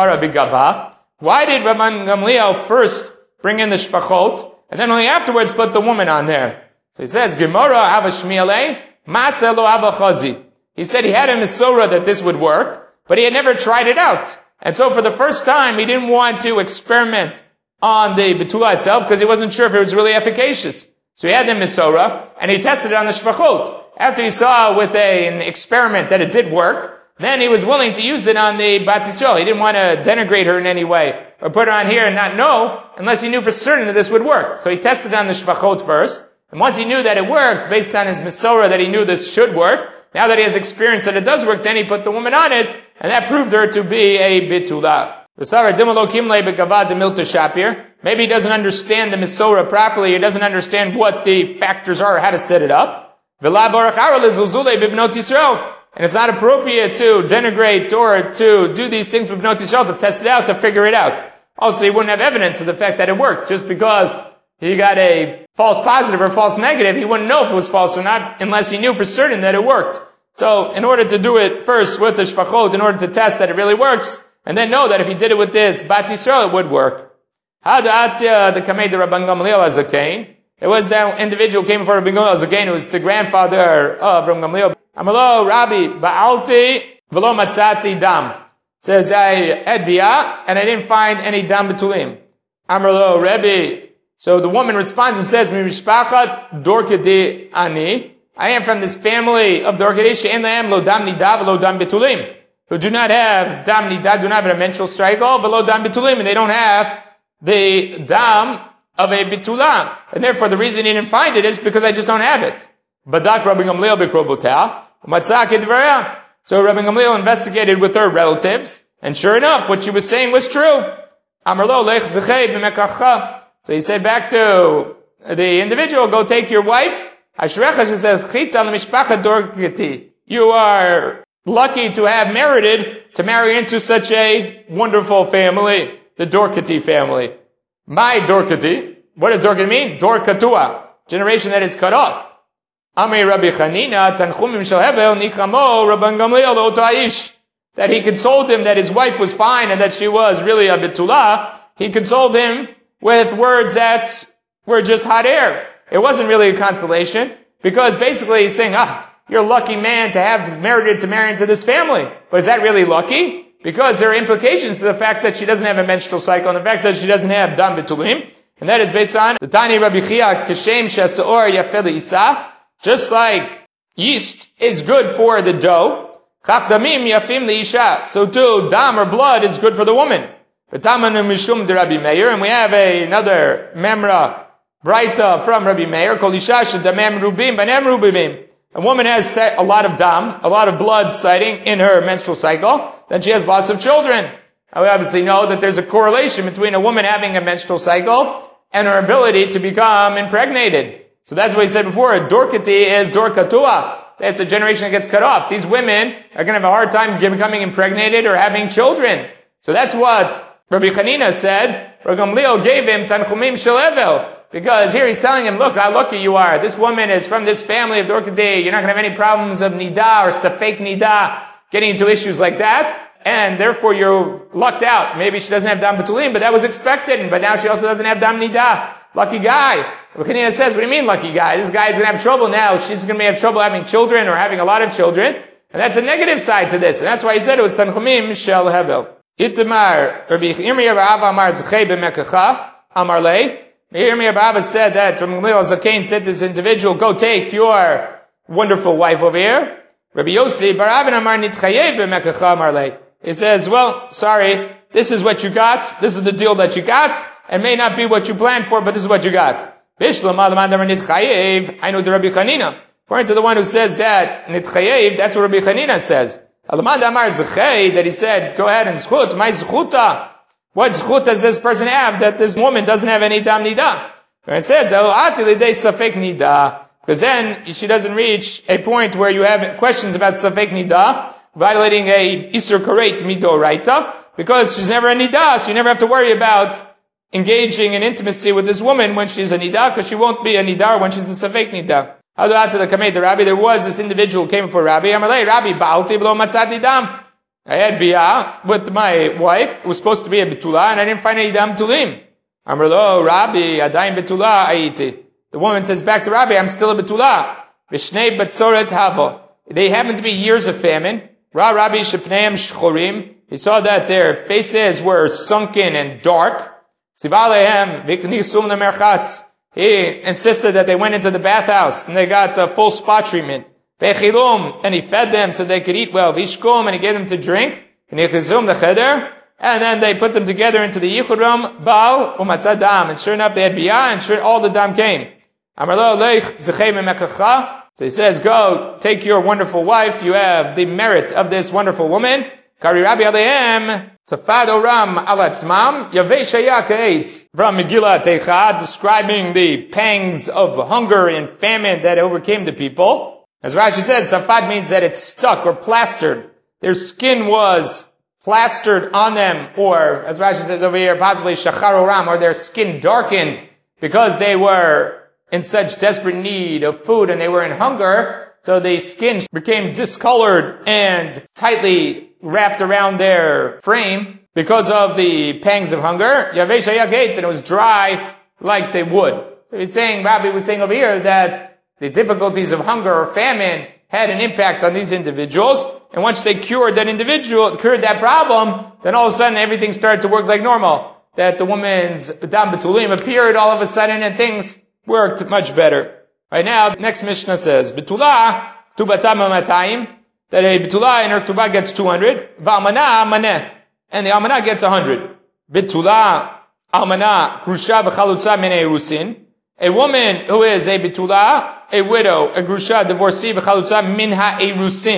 Rabban Gamliel first bring in the shpachot, and then only afterwards put the woman on there? So he says, Gemara hava shmiele, masa lo hava chazi. He said he had a misora that this would work, but he had never tried it out. And so for the first time, he didn't want to experiment on the betula itself because he wasn't sure if it was really efficacious. So he had the misora, and he tested it on the shvachot. After he saw with an experiment that it did work, then he was willing to use it on the Bat Yisrael. He didn't want to denigrate her in any way, or put her on here and not know, unless he knew for certain that this would work. So he tested it on the shvachot first, and once he knew that it worked, based on his misora that he knew this should work, now that he has experience that it does work, then he put the woman on it, and that proved her to be a betula. Maybe he doesn't understand the misora properly, he doesn't understand what the factors are, how to set it up. And it's not appropriate to denigrate or to do these things with Bnot Yisrael, to test it out, to figure it out. Also, he wouldn't have evidence of the fact that it worked. Just because he got a false positive or false negative, he wouldn't know if it was false or not unless he knew for certain that it worked. So, in order to do it first with the shvachot, in order to test that it really works, and then know that if he did it with this Bat Yisrael, it would work. The Kamei de Rabban Gamliel Azakain. It was that individual who came before Rabban Gamliel Azakain, who was the grandfather of Rabban Gamliel. Amalo Rabbi Ba'alti v'lo matzati dam. Says, I had biyah, and I didn't find any dam betulim. Amalo Rabbi. So the woman responds and says, Mi mishpachat dorkedi ani. I am from this family of dorkedi she'en lahem lo dam nida v'lo dam betulim. Who do not have dam nida, do not have a menstrual cycle, v'lo dam betulim, and they don't have the dam of a betula. And therefore the reason he didn't find it is because I just don't have it. Badak Rabbi Gamliel b'krovotah, umatzah kedvarah. So Rabbi Gamliel investigated with her relatives, and sure enough, what she was saying was true. Amar lo lech zechei b'mekacha. So he said back to the individual, go take your wife. Ashrecha, she says, chita l'mishpacha dorkati. You are lucky to have merited to marry into such a wonderful family, the Dorkati family. My Dorkati. What does Dorkati mean? Dorkatua. Generation that is cut off. Amri Rabbi Chanina, Tanchumim shel Hevel, Nichamo, Rabban Gamliel, lo ta'ish. That he consoled him that his wife was fine and that she was really a Betula. He consoled him with words that were just hot air. It wasn't really a consolation, because basically he's saying, you're a lucky man to have merited to marry into this family. But is that really lucky? Because there are implications to the fact that she doesn't have a menstrual cycle and the fact that she doesn't have dam betulim. And that is based on the Tani Rabbi Chia, Kashem Shasaor Yafeli Isa. Just like yeast is good for the dough, Chach Damim Yafim Isha. So too, dam or blood is good for the woman. V'tamanu Mishum de Rabbi Meir. And we have another Memra Braita from Rabbi Meir, Kol Isha Shadamem Rubim Banem Rubimim. A woman has a lot of dam, a lot of blood sighting in her menstrual cycle, then she has lots of children. And we obviously know that there's a correlation between a woman having a menstrual cycle and her ability to become impregnated. So that's what he said before. Dorkati is Dorkatua. That's a generation that gets cut off. These women are going to have a hard time becoming impregnated or having children. So that's what Rabbi Chanina said. Rabbi Gamliel gave him Tanchumim shel Hevel. Because here he's telling him, look, how lucky you are. This woman is from this family of Dorkati. You're not going to have any problems of Nida or Safek Nida, getting into issues like that. And therefore you're lucked out. Maybe she doesn't have Dam Betulim, but that was expected. But now she also doesn't have Dam Nida. Lucky guy. Rabbi says, what do you mean lucky guy? This guy's going to have trouble now. She's going to have trouble having children or having a lot of children. And that's a negative side to this. And that's why he said it was Tanchumim shel Hevel. Itamar, Rabbi Yirmiyah Bar Amar Zechei b'mekacha, Amar lei. Yirmiyah Bar said that Rabbi Gamliel Zakein said to this individual, go take your wonderful wife over here. Rabbi Yossi Bar Avin Amar Nitchayev b'mekacha, Amar lei. He says, well, sorry, this is what you got. This is the deal that you got. It may not be what you planned for, but this is what you got. Bishlam Alamad Amar Nitchayev. I know the Rabbi Chanina. According to the one who says that, Nitchayev, that's what Rabbi Chanina says. Alamad Amar Zechei, that he said, go ahead and zchut, my zchuta. What zchut does this person have that this woman doesn't have any dam nida? And it says, safek nida. Because then she doesn't reach a point where you have questions about safek nida, violating a isur karet midoraita, because she's never a nida, so you never have to worry about engaging in intimacy with this woman when she's a nida, because she won't be a nida when she's a safek nida. To the Kamei, the Rabbi, there was this individual who came before Rabbi. Amalei, Rabbi, ba'alti b'lo matzati dam. I had biyah with my wife, who was supposed to be a betula, and I didn't find any dam tulim. Amalei, Rabbi, adayim betula ayiti. The woman says back to Rabbi, I'm still a betula. V'shnei batzoret havo. They happen to be years of famine. Rabbi shepneim shchorim. He saw that their faces were sunken and dark. Tzivalehem v'knisum lemerchatz. He insisted that they went into the bathhouse and they got the full spa treatment. Vechilum, and he fed them so they could eat well. Vishkum, and he gave them to drink. V'nichizum the cheder, and then they put them together into the yichud room. Baal umatzah dam, and sure enough they had biyah, and sure all the dam came. Amarlo leich zechei memekacha. So he says, go take your wonderful wife. You have the merit of this wonderful woman. Kari Rabbi Alehem. Safad Oram Alatzmam, Yavei Shaya Ka'etz, from Megillah Teicha, describing the pangs of hunger and famine that overcame the people. As Rashi said, Safad means that it's stuck or plastered. Their skin was plastered on them, or, as Rashi says over here, possibly Shachar Oram, or their skin darkened, because they were in such desperate need of food and they were in hunger, so the skin became discolored and tightly wrapped around their frame because of the pangs of hunger. Yavei Shaya Gates, and it was dry like they would. So he's saying, Rabbi was saying over here that the difficulties of hunger or famine had an impact on these individuals, and once they cured that problem, then all of a sudden everything started to work like normal. That the woman's dam betulim appeared all of a sudden and things worked much better. Right now, the next Mishnah says, Betula, tubatam matayim, that a betula in her ketubah gets 200, v'almana maneh, and the almana gets 100. Betula, almana, grusha v'chalutza min erusin. A woman who is a betula, a widow, a grusha, divorcee, v'chalutza min ha'erusin.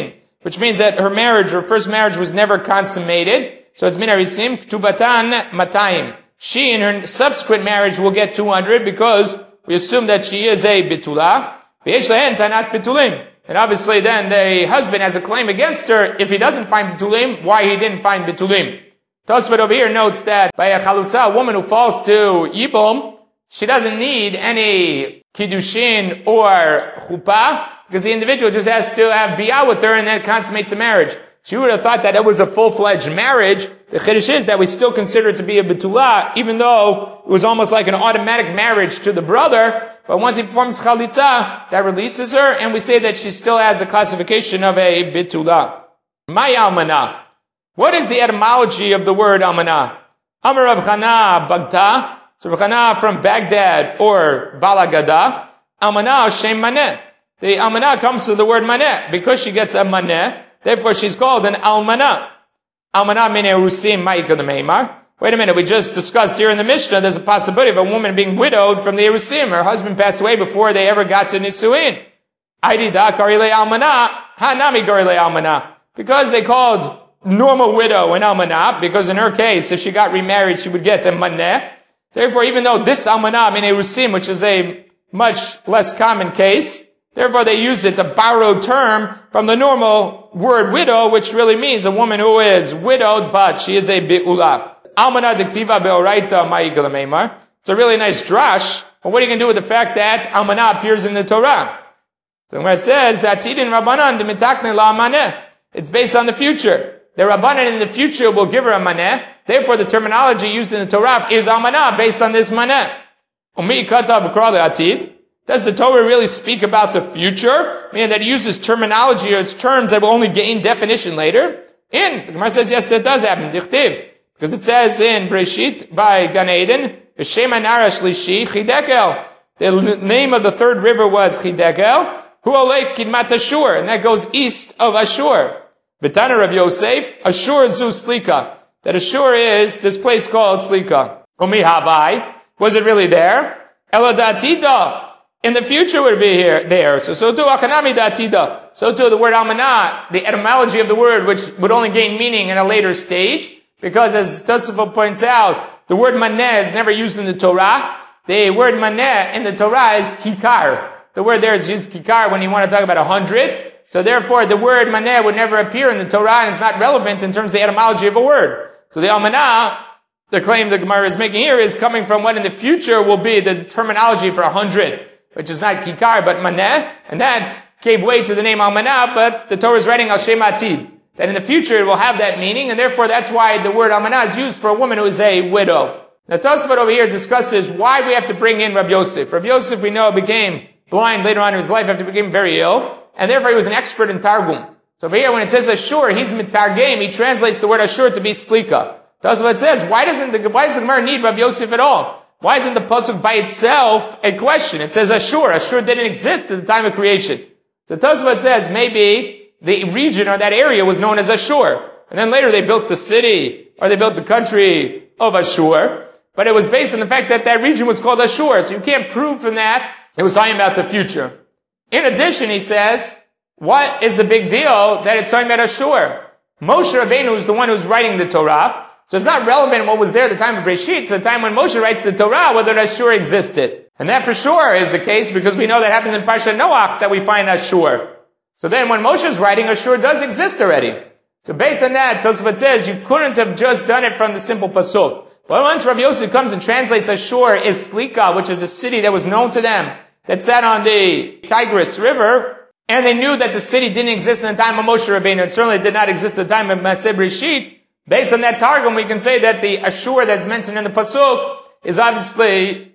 which means that her first marriage was never consummated. So it's min harisim, ktubatan matayim. She in her subsequent marriage will get 200 because we assume that she is a bitula. V'yesh lahen tanat bitulim. And obviously then the husband has a claim against her if he doesn't find bitulim, why he didn't find bitulim. Tosfot over here notes that by a chalutza, a woman who falls to yibum, she doesn't need any kiddushin or chuppah, because the individual just has to have biyah with her and then consummates the marriage. She would have thought that it was a full-fledged marriage. The chiddush is that we still consider it to be a betulah, even though it was almost like an automatic marriage to the brother. But once he performs chalitza, that releases her, and we say that she still has the classification of a betulah. May almanah. What is the etymology of the word almanah? Amar Rav Chana Bagda. So Rav Chana from Baghdad or Balagada. Almanah shem maneh. The almanah comes to the word maneh because she gets a maneh. Therefore, she's called an almanah. Almanah min erusim ma'ikah the meimar. Wait a minute, we just discussed here in the Mishnah, there's a possibility of a woman being widowed from the erusim. Her husband passed away before they ever got to nisuin. Aidida karile almanah, hanami karile almanah. Because they called normal widow an almanah, because in her case, if she got remarried, she would get a maneh. Therefore, even though this almanah min erusim, which is a much less common case, therefore they use it as a borrowed term from the normal word widow, which really means a woman who is widowed, but she is a bi'ula. Almanah diktiva be'oraita ma'ikah meimar. It's a really nice drash, but what are you going to do with the fact that almanah appears in the Torah? So when it says that tidin rabbanan demitakne la maneh, it's based on the future. The rabbanan in the future will give her a maneh. Therefore, the terminology used in the Torah is almanah based on this maneh. Umi katav b'kra le'atid. Does the Torah really speak about the future? Meaning that it uses terminology or its terms that will only gain definition later? The Gemara says, yes, that does happen. Dichtiv. Because it says in Breshit by Gan Eden, V'shem hanara shlishi chidekel. The name of the third river was Chidekel. Hu olef kidmat Ashur. And that goes east of Ashur. V'tana Rav Yosef, Ashur zu Slika. That Ashur is this place called Slika. Umi havai. Was it really there? Eladatida. In the future would be there. So too, achanami datida. So too, the word almanah, the etymology of the word, which would only gain meaning in a later stage, because as Tosafot points out, the word maneh is never used in the Torah. The word maneh in the Torah is kikar. The word there is used kikar when you want to talk about 100. So therefore, the word maneh would never appear in the Torah, and it's not relevant in terms of the etymology of a word. So the almanah, the claim the Gemara is making here, is coming from what in the future will be the terminology for 100. Which is not kikar, but maneh, and that gave way to the name almanah, but the Torah is writing al shem atid. That in the future it will have that meaning, and therefore that's why the word almanah is used for a woman who is a widow. Now Tosafot over here discusses why we have to bring in Rav Yosef. Rav Yosef, we know, became blind later on in his life after he became very ill, and therefore he was an expert in Targum. So over here when it says Ashur, he's mitargem, he translates the word Ashur to be slika. Tosafot says, why does the Gemara need Rav Yosef at all? Why isn't the pasuk by itself a question? It says Ashur. Ashur didn't exist at the time of creation. So Tosafot says maybe the region or that area was known as Ashur. And then later they built the city or they built the country of Ashur. But it was based on the fact that that region was called Ashur. So you can't prove from that it was talking about the future. In addition, he says, what is the big deal that it's talking about Ashur? Moshe Rabbeinu is the one who's writing the Torah. So it's not relevant what was there at the time of Breshit. It's the time when Moshe writes the Torah, whether Ashur existed. And that for sure is the case because we know that happens in Parshat Noach that we find Ashur. So then when Moshe is writing, Ashur does exist already. So based on that, Tosafot says you couldn't have just done it from the simple pasuk. But once Rav Yosef comes and translates Ashur is Slika, which is a city that was known to them, that sat on the Tigris River, and they knew that the city didn't exist in the time of Moshe Rabbeinu, and certainly did not exist at the time of Maseh Breshit. Based on that Targum, we can say that the Ashur that's mentioned in the pasuk is obviously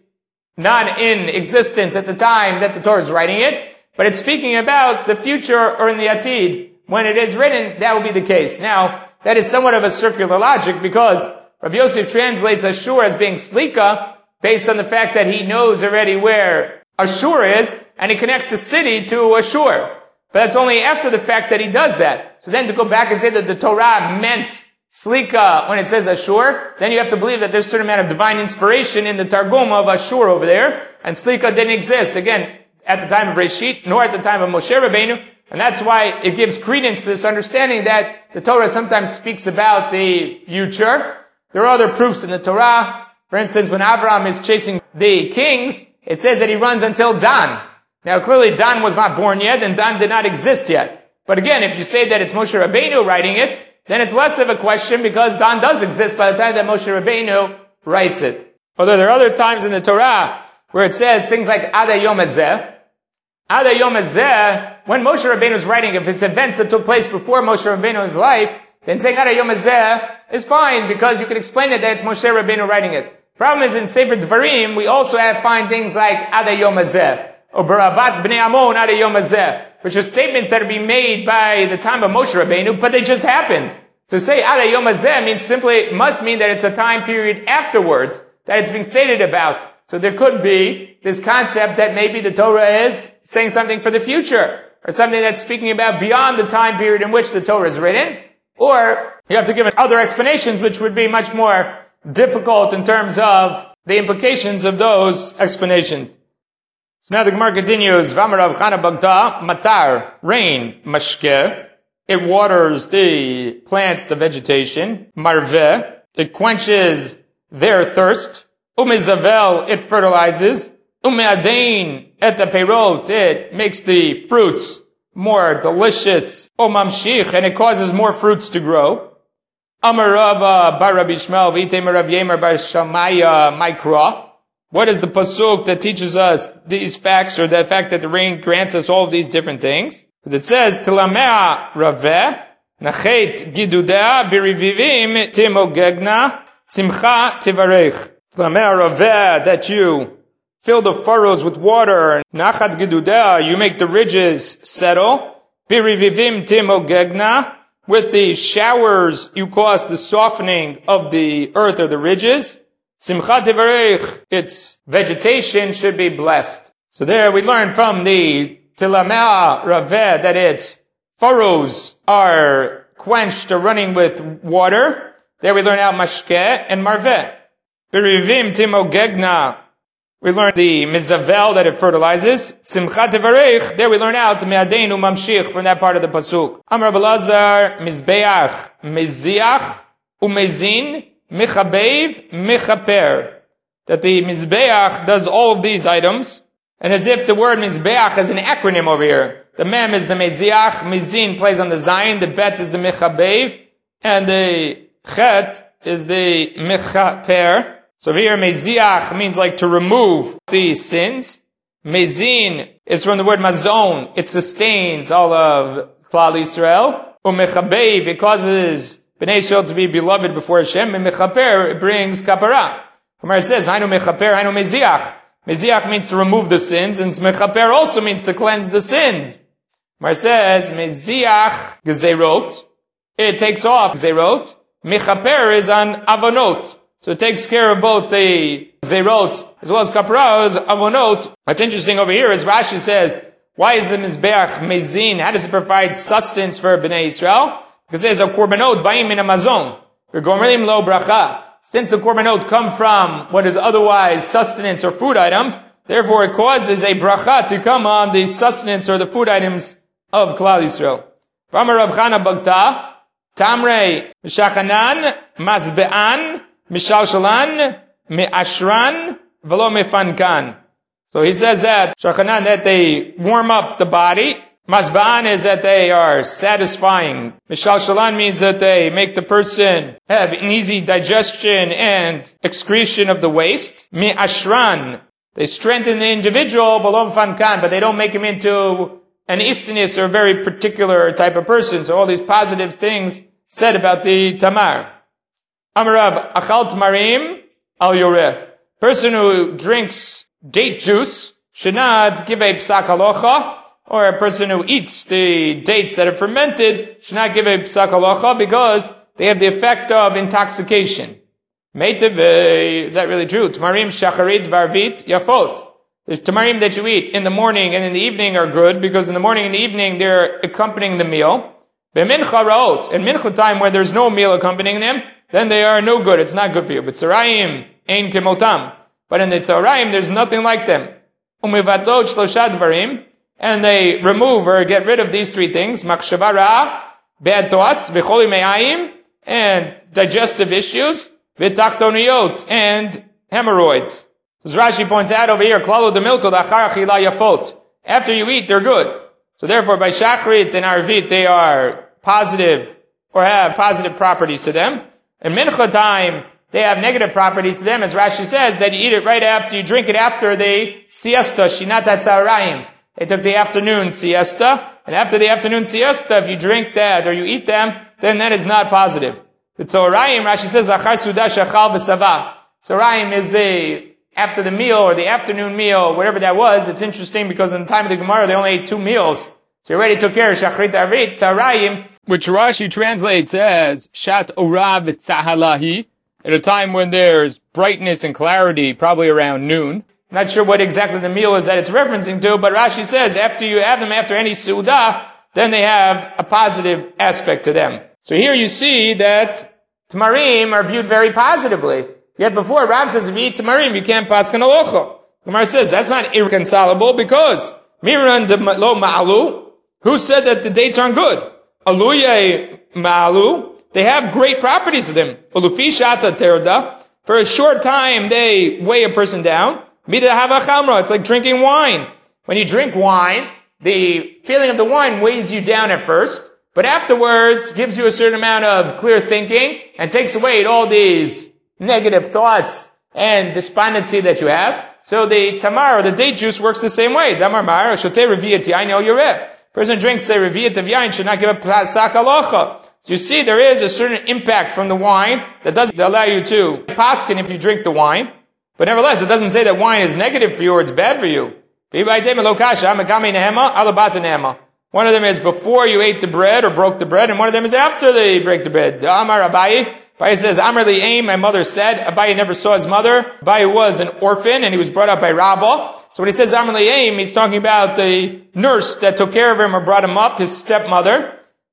not in existence at the time that the Torah is writing it, but it's speaking about the future or in the Atid. When it is written, that will be the case. Now, that is somewhat of a circular logic because Rabbi Yosef translates Ashur as being Slika based on the fact that he knows already where Ashur is, and he connects the city to Ashur. But that's only after the fact that he does that. So then to go back and say that the Torah meant Slika when it says Ashur, then you have to believe that there's a certain amount of divine inspiration in the Targum of Ashur over there, and Slika didn't exist, again, at the time of Breshit, nor at the time of Moshe Rabbeinu, And that's why it gives credence to this understanding that the Torah sometimes speaks about the future. There are other proofs in the Torah. For instance, when Avraham is chasing the kings, it says that he runs until Dan. Now clearly Dan was not born yet, and Dan did not exist yet. But again, if you say that it's Moshe Rabbeinu writing it, then it's less of a question because Dan does exist by the time that Moshe Rabbeinu writes it. Although there are other times in the Torah where it says things like Ada Yom Hazeh. Ada Yom Hazeh, when Moshe Rabbeinu is writing, if it's events that took place before Moshe Rabbeinu's life, then saying Ada Yom Hazeh is fine because you can explain it that it's Moshe Rabbeinu writing it. Problem is in Sefer Dvarim, we also find things like Ada Yom Hazeh, or Baravat Bnei Amon Ada Yom Hazeh, which are statements that are being made by the time of Moshe Rabbeinu, but they just happened. To say Ada Yom Hazeh must mean that it's a time period afterwards that it's being stated about. So there could be this concept that maybe the Torah is saying something for the future, or something that's speaking about beyond the time period in which the Torah is written, or you have to give it other explanations which would be much more difficult in terms of the implications of those explanations. So now the Gemara continues, V'amarav Chana Bagda, Matar, rain, Mashke, it waters the plants, the vegetation, Marveh, it quenches their thirst, Umezavel, it fertilizes, Umeadain, et perot, it makes the fruits more delicious, Umamshich, and it causes more fruits to grow. Amar Rava bar Rabbi Shmuel v'itei Rav Yemer bar Shamaya Mikra. What is the pasuk that teaches us these facts, or the fact that the rain grants us all of these different things? Because it says, Tilamea Raveh, Nachet Gidudea Birivivim Timogegna Tzimcha Tivarech. Tilamea Raveh, that you fill the furrows with water, Nachat Gidudea, you make the ridges settle, Birivivim Timogegna, with the showers, you cause the softening of the earth or the ridges. Simcha tevarech, its vegetation should be blessed. So there we learn from the Tilamea Raveh that its furrows are quenched or running with water. There we learn out Mashke and Marveh. Berivim Timogegna, we learn the Mizavel that it fertilizes. Simcha tevarech, there we learn out Me'adeinu Mamshich from that part of the pasuk. Amar Belazar, Mizbeach, Meziach, Umezin, Mechabev, Mechaper. That the Mizbeach does all of these items. And as if the word Mizbeach is an acronym over here. The Mem is the Meziach, Mizin plays on the Zayin, the Bet is the Mechabev, and the Chet is the Mechaper. So here, meziach means like to remove the sins. Mezin is from the word mazon. It sustains all of Klal Yisrael. Umechabev, it causes Bnei Yisrael to be beloved before Hashem. And mechaper, it brings kapara. Gemara says, hainu mechaper, hainu meziach. Meziach means to remove the sins, and mechaper also means to cleanse the sins. Gemara says, meziach gezerot. It takes off gezerot. Mechaper is on avonot. So it takes care of both the zerot as well as kaparas, avonot. What's interesting over here is Rashi says, why is the mizbeach mezin? How does it provide sustenance for Bnei Yisrael? Because there's a korbanot ba'im min hamazon. V'gomerim lo bracha. Since the korbanot come from what is otherwise sustenance or food items, therefore it causes a bracha to come on the sustenance or the food items of Klal Yisrael. V'amar Rav Chana Bagta, Tamrei Mishachanan, Mazbe'an, Mishalshalan, Me'ashran, Velo Mefankan. So he says that, Shachanan, that they warm up the body. Mazba'an is that they are satisfying. Mishalshalan means that they make the person have an easy digestion and excretion of the waste. Me'ashran, they strengthen the individual, Velo Mefankan, but they don't make him into an istinus or a very particular type of person. So all these positive things said about the Tamar. Amarav, achal tamarim al yoreh. Person who drinks date juice should not give a psak halacha, or a person who eats the dates that are fermented should not give a psak halacha because they have the effect of intoxication. Meiteve, is that really true? Tamarim shacharit varvit yafot. The tamarim that you eat in the morning and in the evening are good because in the morning and the evening they're accompanying the meal. Be'mincha raot, in mincha time where there's no meal accompanying them, then they are no good. It's not good for you. But tzarayim ein kemotam. But in the tzarayim, there's nothing like them. Umivadlot shlosha dvarim. and they remove or get rid of these three things, machshava ra, bad thoughts, v'choli me'ayim, and digestive issues, v'tachtoniyot, and hemorrhoids. As Rashi points out over here, klalo demilto lachar achila yafot. After you eat, they're good. So therefore, by Shachrit and Arvit, they are positive, or have positive properties to them. In Mincha time, they have negative properties to them, as Rashi says, that you eat it right after, you drink it after the siesta, shinat hatzarayim. They took the afternoon siesta, and after the afternoon siesta, if you drink that, or you eat them, then that is not positive. The tzorayim, Rashi says, lachar suda shachal b'sava. Tzorayim is after the meal, or the afternoon meal, whatever that was. It's interesting because in the time of the Gemara, they only ate 2 meals. So you already took care of Shachrit Arvit, Tzarayim, which Rashi translates as Shat Orav Tzahalahi, at a time when there's brightness and clarity, probably around noon. Not sure what exactly the meal is that it's referencing to, but Rashi says after you have them after any Su'udah, then they have a positive aspect to them. So here you see that Tamarim are viewed very positively. Yet before, Rav says if you eat Tamarim, you can't paskan halacha. Gemara says that's not irreconcilable because Miran de lo ma'alu, who said that the dates aren't good? Aluye ma'alu, they have great properties to them. Ulufi shata terda, for a short time they weigh a person down. Mida hava chamra, it's like drinking wine. When you drink wine, the feeling of the wine weighs you down at first, but afterwards gives you a certain amount of clear thinking and takes away all these negative thoughts and despondency that you have. So the tamar, or the date juice, works the same way. Damar mar, shotei reviyat yain el yoreh. Person drinks a reviyat of yain should not give a pasak halacha. So you see, there is a certain impact from the wine that doesn't allow you to paskin if you drink the wine. But nevertheless, it doesn't say that wine is negative for you or it's bad for you. One of them is before you ate the bread or broke the bread, and one of them is after they break the bread. Amar Abaye. Abaye says, Amar li'aim, my mother said. Abaye never saw his mother. Abaye was an orphan, and he was brought up by Rabbah. So when he says Amar li'aim, he's talking about the nurse that took care of him or brought him up, his stepmother.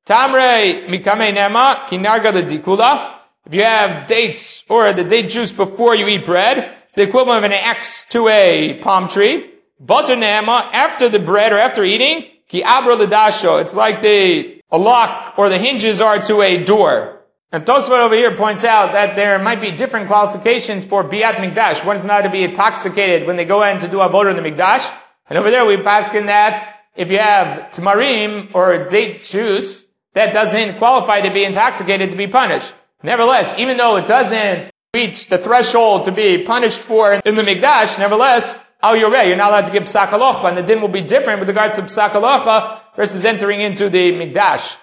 Tamre mikame nema, kinarga the dikula. If you have dates, or the date juice before you eat bread, it's the equivalent of an axe to a palm tree. Butter nema, after the bread or after eating, ki abra ledasho. It's like a lock, or the hinges are to a door. And Tosfot over here points out that there might be different qualifications for Biat Mikdash. One is not to be intoxicated when they go in to do Avodah in the Mikdash. And over there we paskin that if you have Tamarim or date juice, that doesn't qualify to be intoxicated to be punished. Nevertheless, even though it doesn't reach the threshold to be punished for in the Mikdash, nevertheless, Al Yoreh, you're not allowed to give Psak Halacha, and the din will be different with regards to Psak Halacha versus entering into the Mikdash.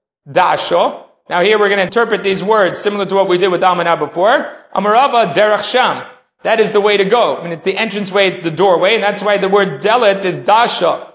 Dasho. Now here we're going to interpret these words similar to what we did with Almanah before. Amarava derech sham. That is the way to go. I mean, it's the entranceway, it's the doorway, and that's why the word delit is dasha.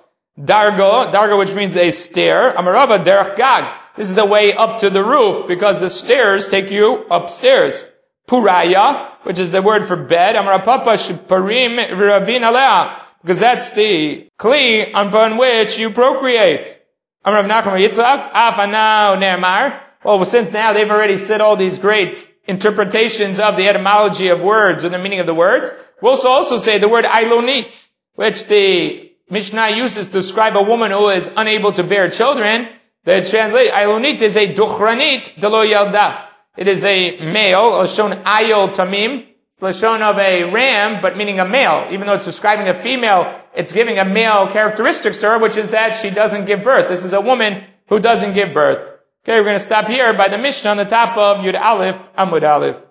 Dargo, which means a stair. Amarava derech gag. This is the way up to the roof, because the stairs take you upstairs. Puraya, which is the word for bed. Amarapapa shparim ravin alea. Because that's the kli upon which you procreate. Amarav Nachman Yitzchak, afanao ne'amar. Well, since now they've already said all these great interpretations of the etymology of words and the meaning of the words, we'll also say the word Ailonit, which the Mishnah uses to describe a woman who is unable to bear children. The translate Ailonit is a duchranit delo yalda. It is a male, lashon ayol tamim, lashon of a ram, but meaning a male. Even though it's describing a female, it's giving a male characteristics to her, which is that she doesn't give birth. This is a woman who doesn't give birth. Okay, we're going to stop here by the Mishnah on the top of Yud Aleph, Amud Aleph.